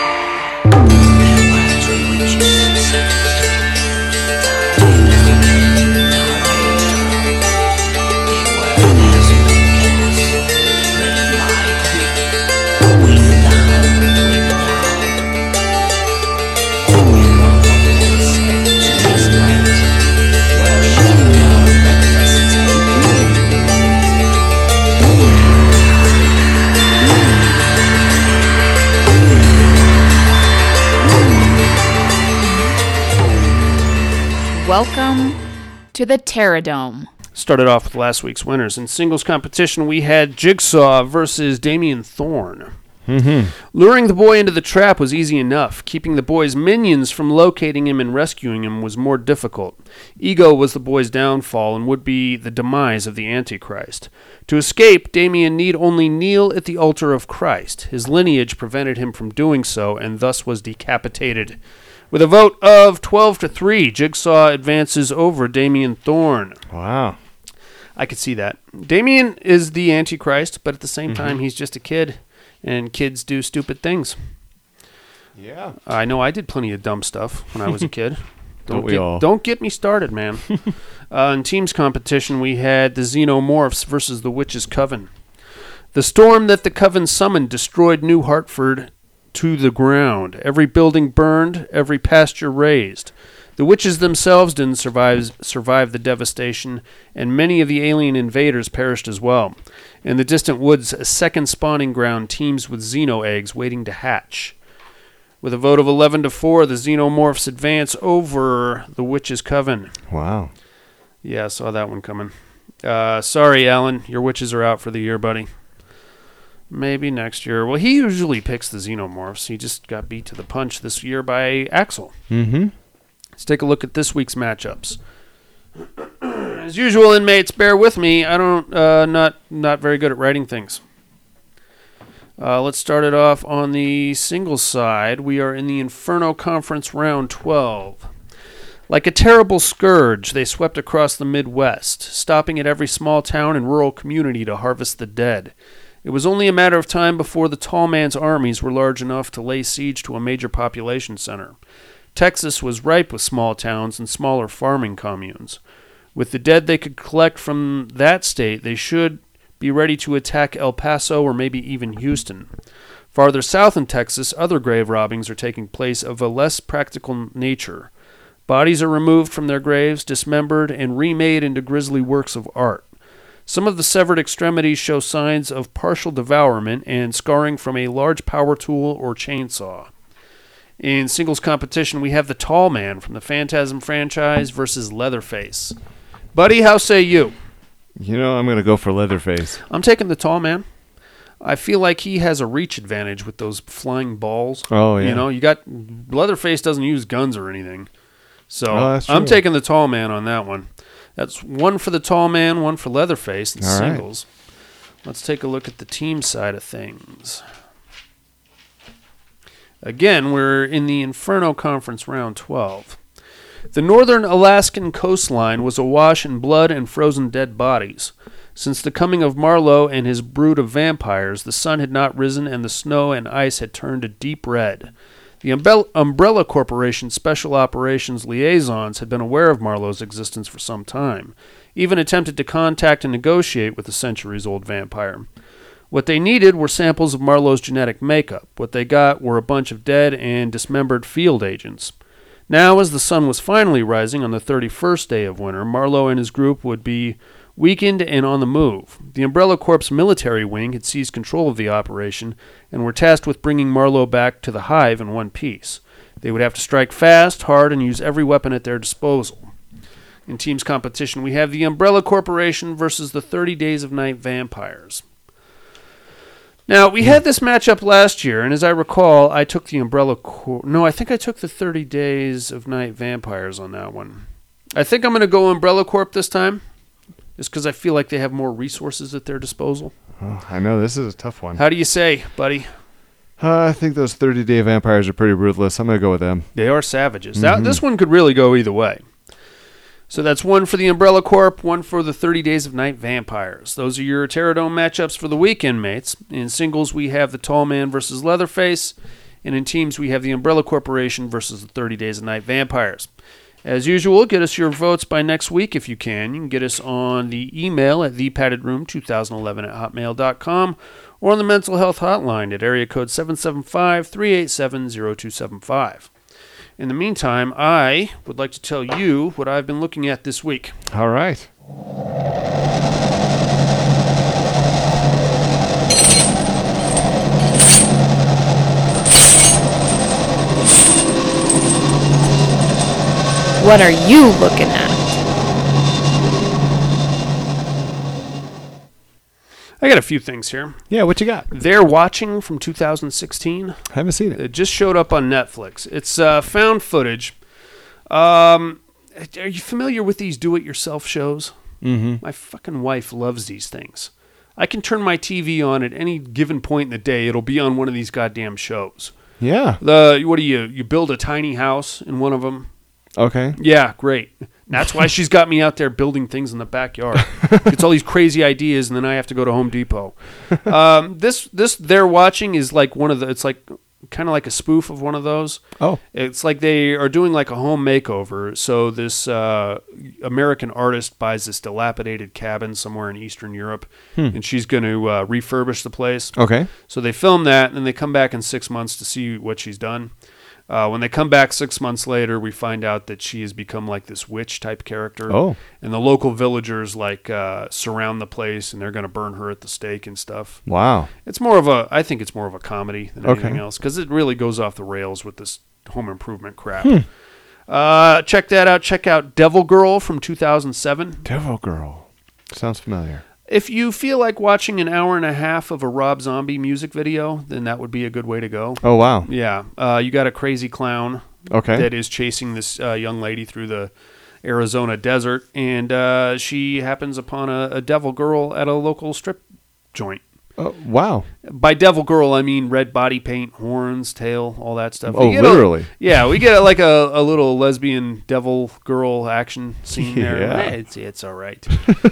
Welcome to the Terradome. Started off with last week's winners. In singles competition, we had Jigsaw versus Damien Thorne. Mm-hmm. Luring the boy into the trap was easy enough. Keeping the boy's minions from locating him and rescuing him was more difficult. Ego was the boy's downfall and would be the demise of the Antichrist. To escape, Damien need only kneel at the altar of Christ. His lineage prevented him from doing so, and thus was decapitated. With a vote of twelve to three, Jigsaw advances over Damien Thorne. Wow. I could see that. Damien is the Antichrist, but at the same Mm-hmm. time, he's just a kid, and kids do stupid things. Yeah. I know I did plenty of dumb stuff when I was a kid. Don't we get, all? Don't get me started, man. uh, in teams competition, we had the Xenomorphs versus the Witches' Coven. The storm that the Coven summoned destroyed New Hartford to the ground. Every building burned, every pasture razed. The witches themselves didn't survive, survive the devastation, and many of the alien invaders perished as well. In the distant woods, a second spawning ground teems with xeno eggs waiting to hatch. With a vote of eleven to four, the Xenomorphs advance over the Witches' Coven. Wow. Yeah, I saw that one coming. Uh, sorry, Alan, your witches are out for the year, buddy. Maybe next year. Well, he usually picks the Xenomorphs. He just got beat to the punch this year by Axel. Mm-hmm. Let's take a look at this week's matchups. As usual, inmates, bear with me. I don't, uh, not not very good at writing things. Uh, let's start it off on the singles side. We are in the Inferno Conference round twelve. Like a terrible scourge, they swept across the Midwest, stopping at every small town and rural community to harvest the dead. It was only a matter of time before the tall man's armies were large enough to lay siege to a major population center. Texas was ripe with small towns and smaller farming communes. With the dead they could collect from that state, they should be ready to attack El Paso or maybe even Houston. Farther south in Texas, other grave robbings are taking place of a less practical nature. Bodies are removed from their graves, dismembered, and remade into grisly works of art. Some of the severed extremities show signs of partial devourment and scarring from a large power tool or chainsaw. In singles competition, we have the Tall Man from the Phantasm franchise versus Leatherface. Buddy, how say you? You know, I'm going to go for Leatherface. I'm taking the Tall Man. I feel like he has a reach advantage with those flying balls. Oh, yeah. You know, you got Leatherface doesn't use guns or anything. So Oh, that's I'm true. taking the Tall Man on that one. That's one for the Tall Man, one for Leatherface in All right. singles. Let's take a look at the team side of things. Again, we're in the Inferno Conference round twelve. The northern Alaskan coastline was awash in blood and frozen dead bodies. Since the coming of Marlowe and his brood of vampires, the sun had not risen and the snow and ice had turned a deep red. The Umbrella, Umbrella Corporation's special operations liaisons had been aware of Marlowe's existence for some time, even attempted to contact and negotiate with the centuries-old vampire. What they needed were samples of Marlowe's genetic makeup. What they got were a bunch of dead and dismembered field agents. Now, as the sun was finally rising on the thirty-first day of winter, Marlowe and his group would be weakened and on the move. The Umbrella Corp's military wing had seized control of the operation and were tasked with bringing Marlowe back to the hive in one piece. They would have to strike fast, hard, and use every weapon at their disposal. In teams competition, we have the Umbrella Corporation versus the thirty Days of Night Vampires. Now, we had this matchup last year, and as I recall, I took the Umbrella Corp... No, I think I took the thirty Days of Night Vampires on that one. I think I'm going to go Umbrella Corp this time, just because I feel like they have more resources at their disposal. Oh, I know, this is a tough one. How do you say, buddy? Uh, I think those thirty-day vampires are pretty ruthless. I'm going to go with them. They are savages. Mm-hmm. That, this one could really go either way. So that's one for the Umbrella Corp, one for the thirty Days of Night Vampires. Those are your Terradome matchups for the weekend, mates. In singles, we have the Tall Man versus Leatherface, and in teams, we have the Umbrella Corporation versus the thirty Days of Night Vampires. As usual, get us your votes by next week if you can. You can get us on the email at the padded room twenty eleven at hotmail dot com or on the mental health hotline at area code seven seven five, three eight seven, zero two seven five. In the meantime, I would like to tell you what I've been looking at this week. All right. What are you looking at? I got a few things here. Yeah, what you got? They're Watching from two thousand sixteen. I haven't seen it. It just showed up on Netflix. It's uh, found footage. Um, are you familiar with these do-it-yourself shows? Mm-hmm. My fucking wife loves these things. I can turn my T V on at any given point in the day. It'll be on one of these goddamn shows. Yeah. The what do you you build a tiny house in one of them? Okay. Yeah, great. That's why she's got me out there building things in the backyard. It's all these crazy ideas, and then I have to go to Home Depot. Um, this this they're watching is like one of the. It's like kind of like a spoof of one of those. Oh. It's like they are doing like a home makeover. So this uh, American artist buys this dilapidated cabin somewhere in Eastern Europe, Hmm. and she's going to uh, refurbish the place. Okay. So they film that, and then they come back in six months to see what she's done. Uh, when they come back six months later, we find out that she has become like this witch type character. Oh. And the local villagers like uh, surround the place, and they're going to burn her at the stake and stuff. Wow. It's more of a, I think it's more of a comedy than Okay. anything else, because it really goes off the rails with this home improvement crap. Hmm. Uh, check that out. Check out Devil Girl from two thousand seven. Devil Girl. Sounds familiar. If you feel like watching an hour and a half of a Rob Zombie music video, then that would be a good way to go. Oh, wow. Yeah. Uh, you got a crazy clown Okay. that is chasing this uh, young lady through the Arizona desert, and uh, she happens upon a, a devil girl at a local strip joint. Oh, wow. By devil girl, I mean red body paint, horns, tail, all that stuff. Oh, We get literally. A, yeah, we get like a, a little lesbian devil girl action scene there. Yeah. Eh, It's, it's all right.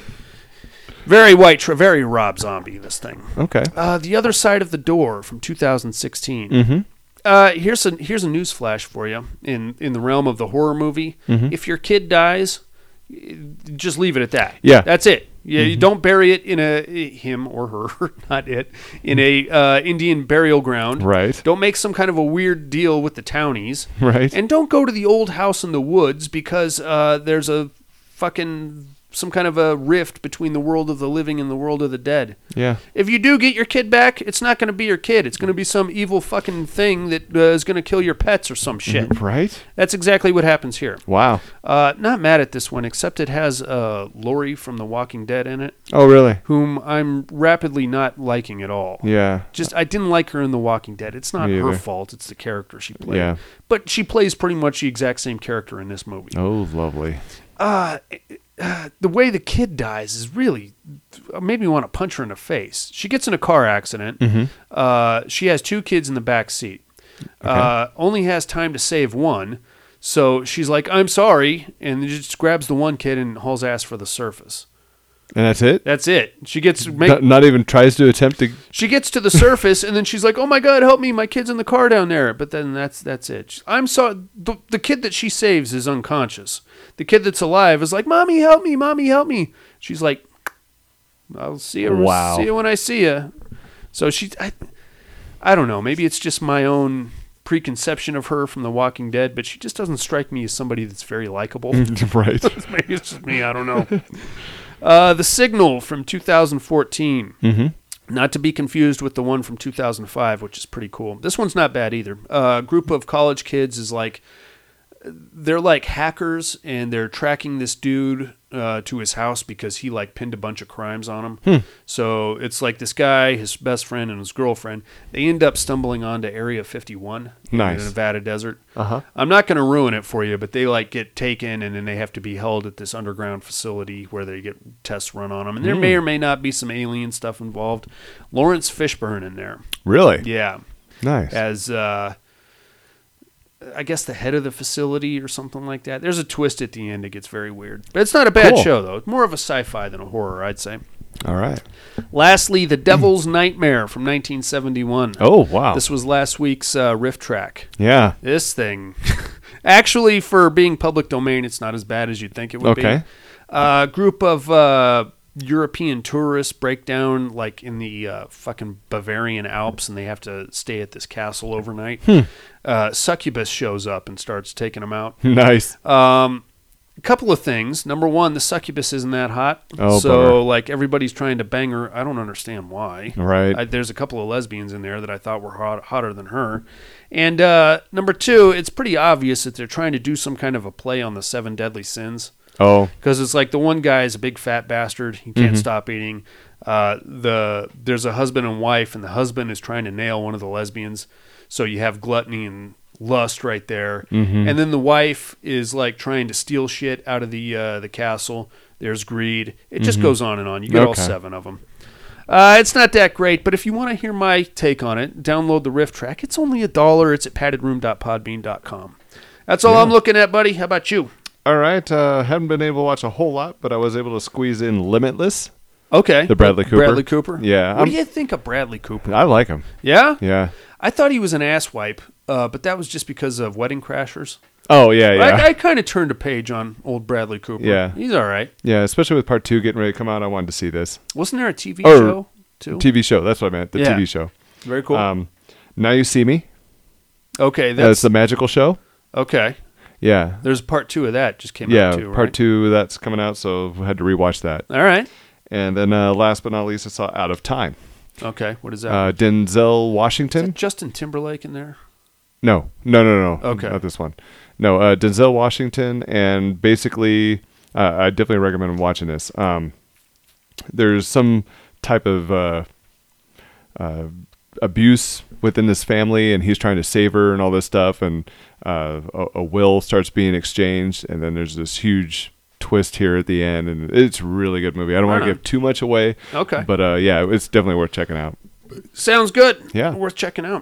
Very white, tra- very Rob Zombie, this thing. Okay. Uh, The Other Side of the Door from two thousand sixteen. Mm-hmm. Uh, here's a here's a news flash for you in in the realm of the horror movie. Mhm. If your kid dies, y- just leave it at that. Yeah. That's it. Yeah, you don't bury it in a him or her, not it, in a uh, Indian burial ground. Right. Don't make some kind of a weird deal with the townies. Right. And don't go to the old house in the woods because uh, there's a fucking some kind of a rift between the world of the living and the world of the dead. Yeah. If you do get your kid back, it's not going to be your kid. It's going to be some evil fucking thing that uh, is going to kill your pets or some shit. Right. That's exactly what happens here. Wow. Uh, not mad at this one, except it has uh, Lori from The Walking Dead in it, Oh, really? whom I'm rapidly not liking at all. Yeah. Just, I didn't like her in The Walking Dead. It's not Me her either. fault. It's the character she played. Yeah. But she plays pretty much the exact same character in this movie. Oh, lovely. Uh, uh, the way the kid dies is really made me want to punch her in the face. She gets in a car accident. Mm-hmm. Uh, she has two kids in the back seat. Uh, only has time to save one. So she's like, I'm sorry, and just grabs the one kid and hauls ass for the surface. And that's it? That's it. She gets make, not, not even tries to attempt to... She gets to the surface, and then she's like, "Oh my God, help me! My kid's in the car down there." But then that's that's it. She- I'm so the, the kid that she saves is unconscious. The kid that's alive is like, "Mommy, help me! Mommy, help me!" She's like, "I'll see you. Wow. See you when I see you." So she, I, I don't know. Maybe it's just my own preconception of her from The Walking Dead, but she just doesn't strike me as somebody that's very likable. Right. Maybe it's just me. I don't know. Uh, The Signal from two thousand fourteen. Mm-hmm. Not to be confused with the one from two thousand five, which is pretty cool. This one's not bad either. Uh, a group of college kids is like, they're like hackers, and they're tracking this dude uh, to his house because he like pinned a bunch of crimes on him. Hmm. So it's like this guy, his best friend, and his girlfriend. They end up stumbling onto Area fifty-one Nice. in the Nevada desert. Uh-huh. I'm not going to ruin it for you, but they like get taken, and then they have to be held at this underground facility where they get tests run on them. And there Hmm. may or may not be some alien stuff involved. Lawrence Fishburne in there. Really? Yeah. Nice. As, uh, I guess, the head of the facility or something like that. There's a twist at the end. It gets very weird. But it's not a bad Cool. show, though. It's more of a sci-fi than a horror, I'd say. All right. Lastly, The Devil's Nightmare from nineteen seventy-one. Oh, wow. This was last week's uh, riff track. Yeah. This thing. Actually, for being public domain, it's not as bad as you'd think it would be. Okay. A uh, group of uh, European tourists break down like in the uh, fucking Bavarian Alps, and they have to stay at this castle overnight. Hmm. Uh, Succubus shows up and starts taking them out. Nice. Um, a couple of things. Number one, the Succubus isn't that hot. Oh, so bummer. like everybody's trying to bang her. I don't understand why. Right. I, there's a couple of lesbians in there that I thought were hot, hotter than her. And uh, number two, it's pretty obvious that they're trying to do some kind of a play on the seven deadly sins. Oh. Because it's like the one guy is a big fat bastard. He can't Mhm. stop eating. Uh, the there's a husband and wife, and the husband is trying to nail one of the lesbians. So you have gluttony and lust right there. Mhm. And then the wife is like trying to steal shit out of the uh, the castle. There's greed. It just Mhm. goes on and on. You get all Okay. seven of them. Uh, it's not that great, but if you want to hear my take on it, download the riff track. It's only a dollar. It's at padded room dot podbean dot com. That's all Yeah. I'm looking at, buddy. How about you? All right. Uh, haven't been able to watch a whole lot, but I was able to squeeze in Limitless. Okay. The Bradley Cooper. Bradley Cooper? Yeah. What I'm- do you think of Bradley Cooper? I like him. Yeah? Yeah. I thought he was an asswipe, uh, but that was just because of Wedding Crashers. Oh, yeah, yeah. I, I kind of turned a page on old Bradley Cooper. Yeah. He's all right. Yeah, especially with part two getting ready to come out. I wanted to see this. Wasn't there a T V Or show, too? T V show. That's what I meant. The Yeah. T V show. Very cool. Um, Now You See Me. Okay. That's That's the magical show. okay. Yeah. There's part two of that just came Yeah, out, too, right? part two that's coming out, so I had to rewatch that. All right. And then uh, last but not least, I saw Out of Time. Okay. What is that? Uh, Denzel is Washington. that Justin Timberlake in there? No, no, no, no. Okay. Not this one. No, uh, Denzel Washington, and basically, uh, I definitely recommend watching this. Um, there's some type of uh, uh, abuse within this family, and he's trying to save her and all this stuff, and uh, a, a will starts being exchanged, and then there's this huge twist here at the end, and it's a really good movie. I don't want Right to on. give too much away. Okay. But uh, yeah, it's definitely worth checking out. Sounds good. Yeah. Worth checking out.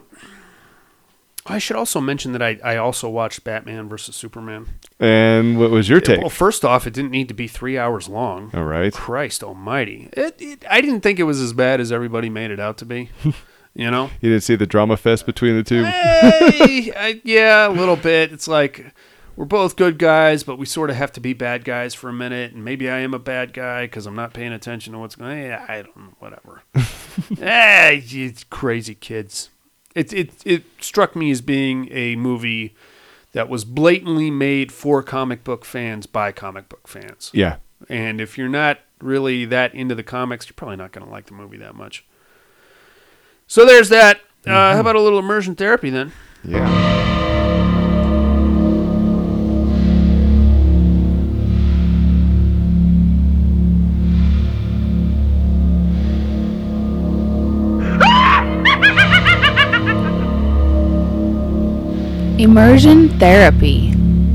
I should also mention that I, I also watched Batman versus Superman. And what was your take? Well, first off, it didn't need to be three hours long. All right. Christ almighty. It, it, I didn't think it was as bad as everybody made it out to be. You know? You didn't see the drama fest between the two? Hey, I, yeah, a little bit. It's like we're both good guys, but we sort of have to be bad guys for a minute. And maybe I am a bad guy because I'm not paying attention to what's going on. Yeah, I don't know. Whatever. Hey, you crazy kids. It, it, it struck me as being a movie that was blatantly made for comic book fans by comic book fans. Yeah. And if you're not really that into the comics, you're probably not going to like the movie that much. So there's that. Uh, Mm-hmm. how about a little immersion therapy then? Yeah. Immersion therapy.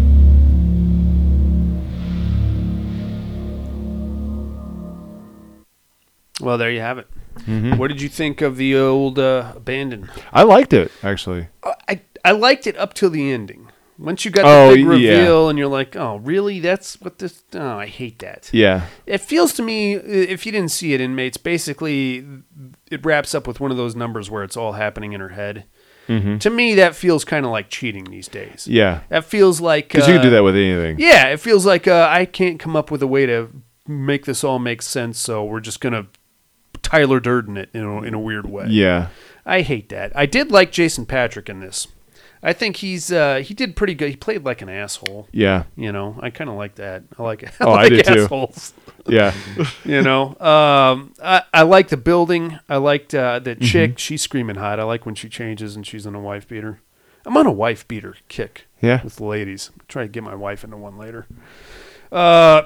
Well, there you have it. Mhm. What did you think of the old uh, Abandon? I liked it, actually. I I liked it up till the ending. Once you got Oh, the big yeah. reveal and you're like, oh, really? That's what this... Oh, I hate that. Yeah. It feels to me, if you didn't see it, Inmates, basically it wraps up with one of those numbers where it's all happening in her head. Mm-hmm. To me, that feels kind of like cheating these days. Yeah. That feels like... Because uh, you can do that with anything. Yeah, it feels like uh, I can't come up with a way to make this all make sense, so we're just going to Tyler Durden it in a, in a weird way. Yeah. I hate that. I did like Jason Patrick in this. I think he's uh, he did pretty good. He played like an asshole. Yeah. You know, I kind of like that. I like I Oh, like I did too. assholes. Yeah. You know, um, I, I like the building. I liked uh, the Mm-hmm. chick. She's screaming hot. I like when she changes and she's in a wife beater. I'm on a wife beater kick. Yeah. With the ladies. I'll try to get my wife into one later. Uh,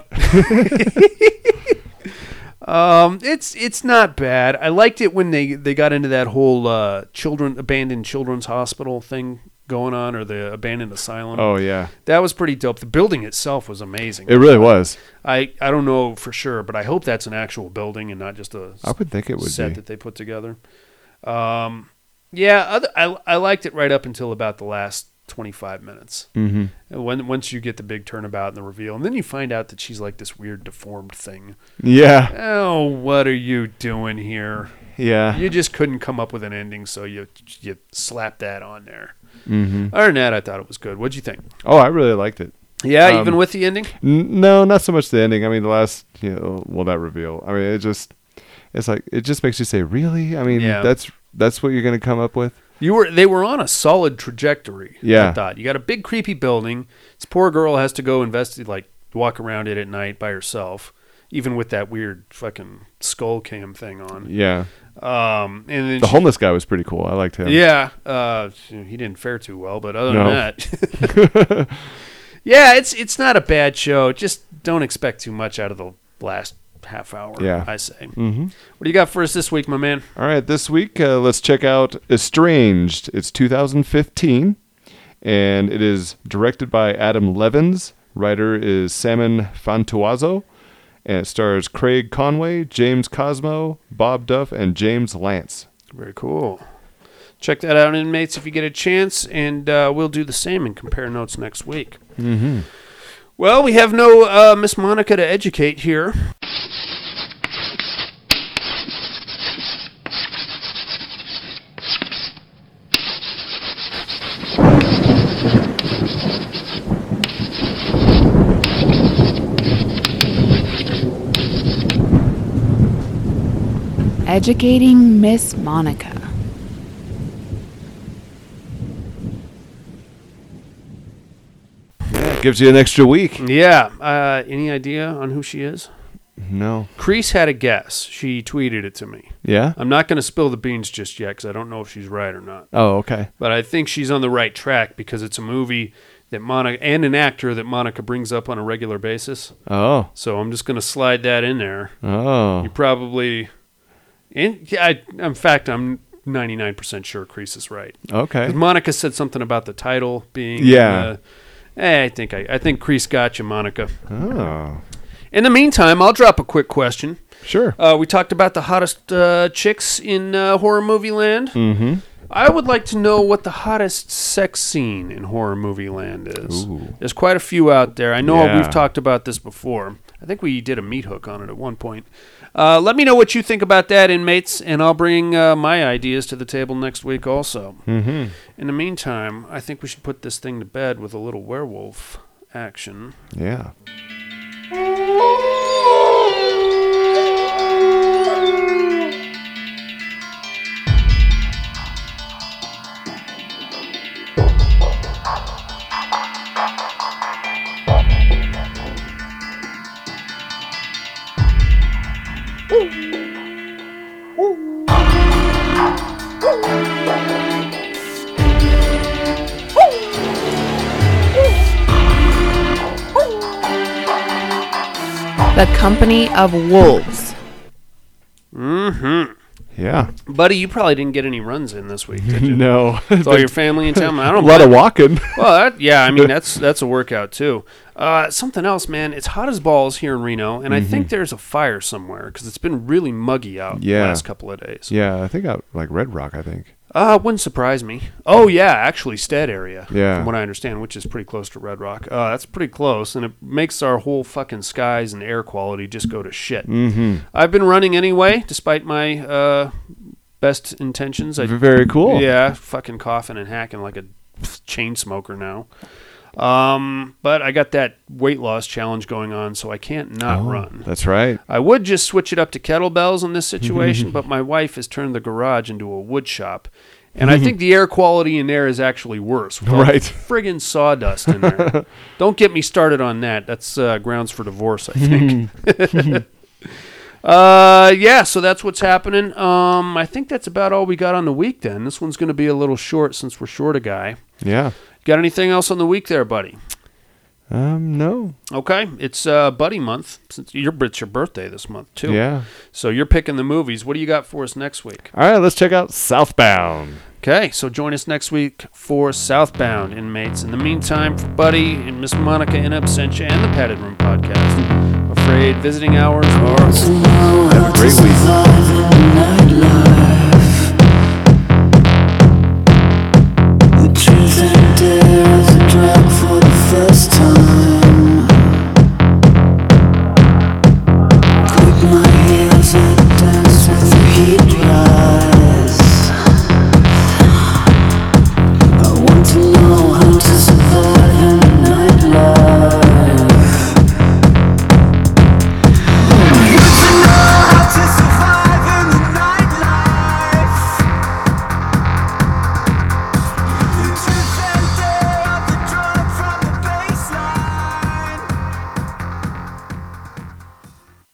um, it's it's not bad. I liked it when they, they got into that whole uh, children abandoned children's hospital thing going on, or the abandoned asylum. Oh, yeah. That was pretty dope. The building itself was amazing. It really was. I, I don't know for sure, but I hope that's an actual building and not just a I would think it would set be. that they put together. Um, yeah, other, I I liked it right up until about the last twenty-five minutes. Mm-hmm. And when once you get the big turnabout and the reveal, and then you find out that she's like this weird deformed thing. Yeah. Oh, what are you doing here? Yeah. You just couldn't come up with an ending, so you you slapped that on there. Mm-hmm. Other than that, I thought it was good. What'd you think? Oh, I really liked it. Yeah, Um, even with the ending? N- no, not so much the ending. I mean, the last, you know, well, that reveal. I mean, it just, it's like, it just makes you say, really? I mean, Yeah. that's that's what you're going to come up with? You were they were on a solid trajectory. Yeah. I thought. You got a big creepy building. This poor girl has to go investigate, like walk around it at night by herself, even with that weird fucking skull cam thing on. Yeah. Um, and then The she- homeless guy was pretty cool. I liked him. Yeah, uh, he didn't fare too well, but other No. than that, yeah, it's it's not a bad show. Just don't expect too much out of the last half hour. Yeah. I say. Mm-hmm. What do you got for us this week, my man? All right, this week, uh, let's check out Estranged. It's two thousand fifteen, and it is directed by Adam Levins. Writer is Salmon Fantuazo, and it stars Craig Conway, James Cosmo, Bob Duff, and James Lance. Very cool. Check that out, Inmates, if you get a chance, and uh, we'll do the same and compare notes next week. Mm-hmm. Well, we have no uh, Miss Monica to educate here. Educating Miss Monica. Yeah, gives you an extra week. Yeah. Uh, any idea on who she is? No. Crease had a guess. She tweeted it to me. Yeah? I'm not going to spill the beans just yet because I don't know if she's right or not. Oh, okay. But I think she's on the right track because it's a movie that Monica and an actor that Monica brings up on a regular basis. Oh. So I'm just going to slide that in there. Oh. You probably, in, yeah, I, in fact, I'm ninety-nine percent sure Crease is right. Okay. 'Cause Monica said something about the title being. Yeah. Uh, eh, I think I, I think Crease got you, Monica. Oh. In the meantime, I'll drop a quick question. Sure. Uh, we talked about the hottest uh, chicks in uh, horror movie land. Mm-hmm. I would like to know what the hottest sex scene in horror movie land is. Ooh. There's quite a few out there. I know Yeah. we've talked about this before. I think we did a meat hook on it at one point. Uh, let me know what you think about that, Inmates, and I'll bring uh, my ideas to the table next week also. Mm-hmm. In the meantime, I think we should put this thing to bed with a little werewolf action. Yeah. The Company of Wolves. Mm-hmm. Yeah. Buddy, you probably didn't get any runs in this week, did you? No. With all your family in town? I A don't lot of mind. walking. Well, that, yeah, I mean, that's that's a workout, too. Uh, something else, man. It's hot as balls here in Reno, and I think there's a fire somewhere because it's been really muggy out Yeah. the last couple of days. Yeah, I think out like Red Rock, I think. Uh, wouldn't surprise me. Oh, yeah, actually, Stead area. Yeah. From what I understand, which is pretty close to Red Rock. Uh, that's pretty close, and it makes our whole fucking skies and air quality just go to shit. Mm-hmm. I've been running anyway, despite my uh, best intentions. I, Very cool. Yeah, fucking coughing and hacking like a chain smoker now. Um, but I got that weight loss challenge going on, so I can't not Oh, run. That's right. I would just switch it up to kettlebells in this situation, but my wife has turned the garage into a wood shop. And I think the air quality in there is actually worse. With all Right. the friggin' sawdust in there. Don't get me started on that. That's uh, grounds for divorce, I think. uh, yeah, so that's what's happening. Um, I think that's about all we got on the week then. This one's going to be a little short since we're short a guy. Yeah. Got anything else on the week there, buddy? Um, no. Okay, it's uh, Buddy Month. Since your, it's your birthday this month, too. Yeah. So you're picking the movies. What do you got for us next week? All right, let's check out Southbound. Okay, so join us next week for Southbound, inmates. In the meantime, for Buddy and Miss Monica in absentia and the Padded Room Podcast, I'm afraid visiting hours are... Have a great week.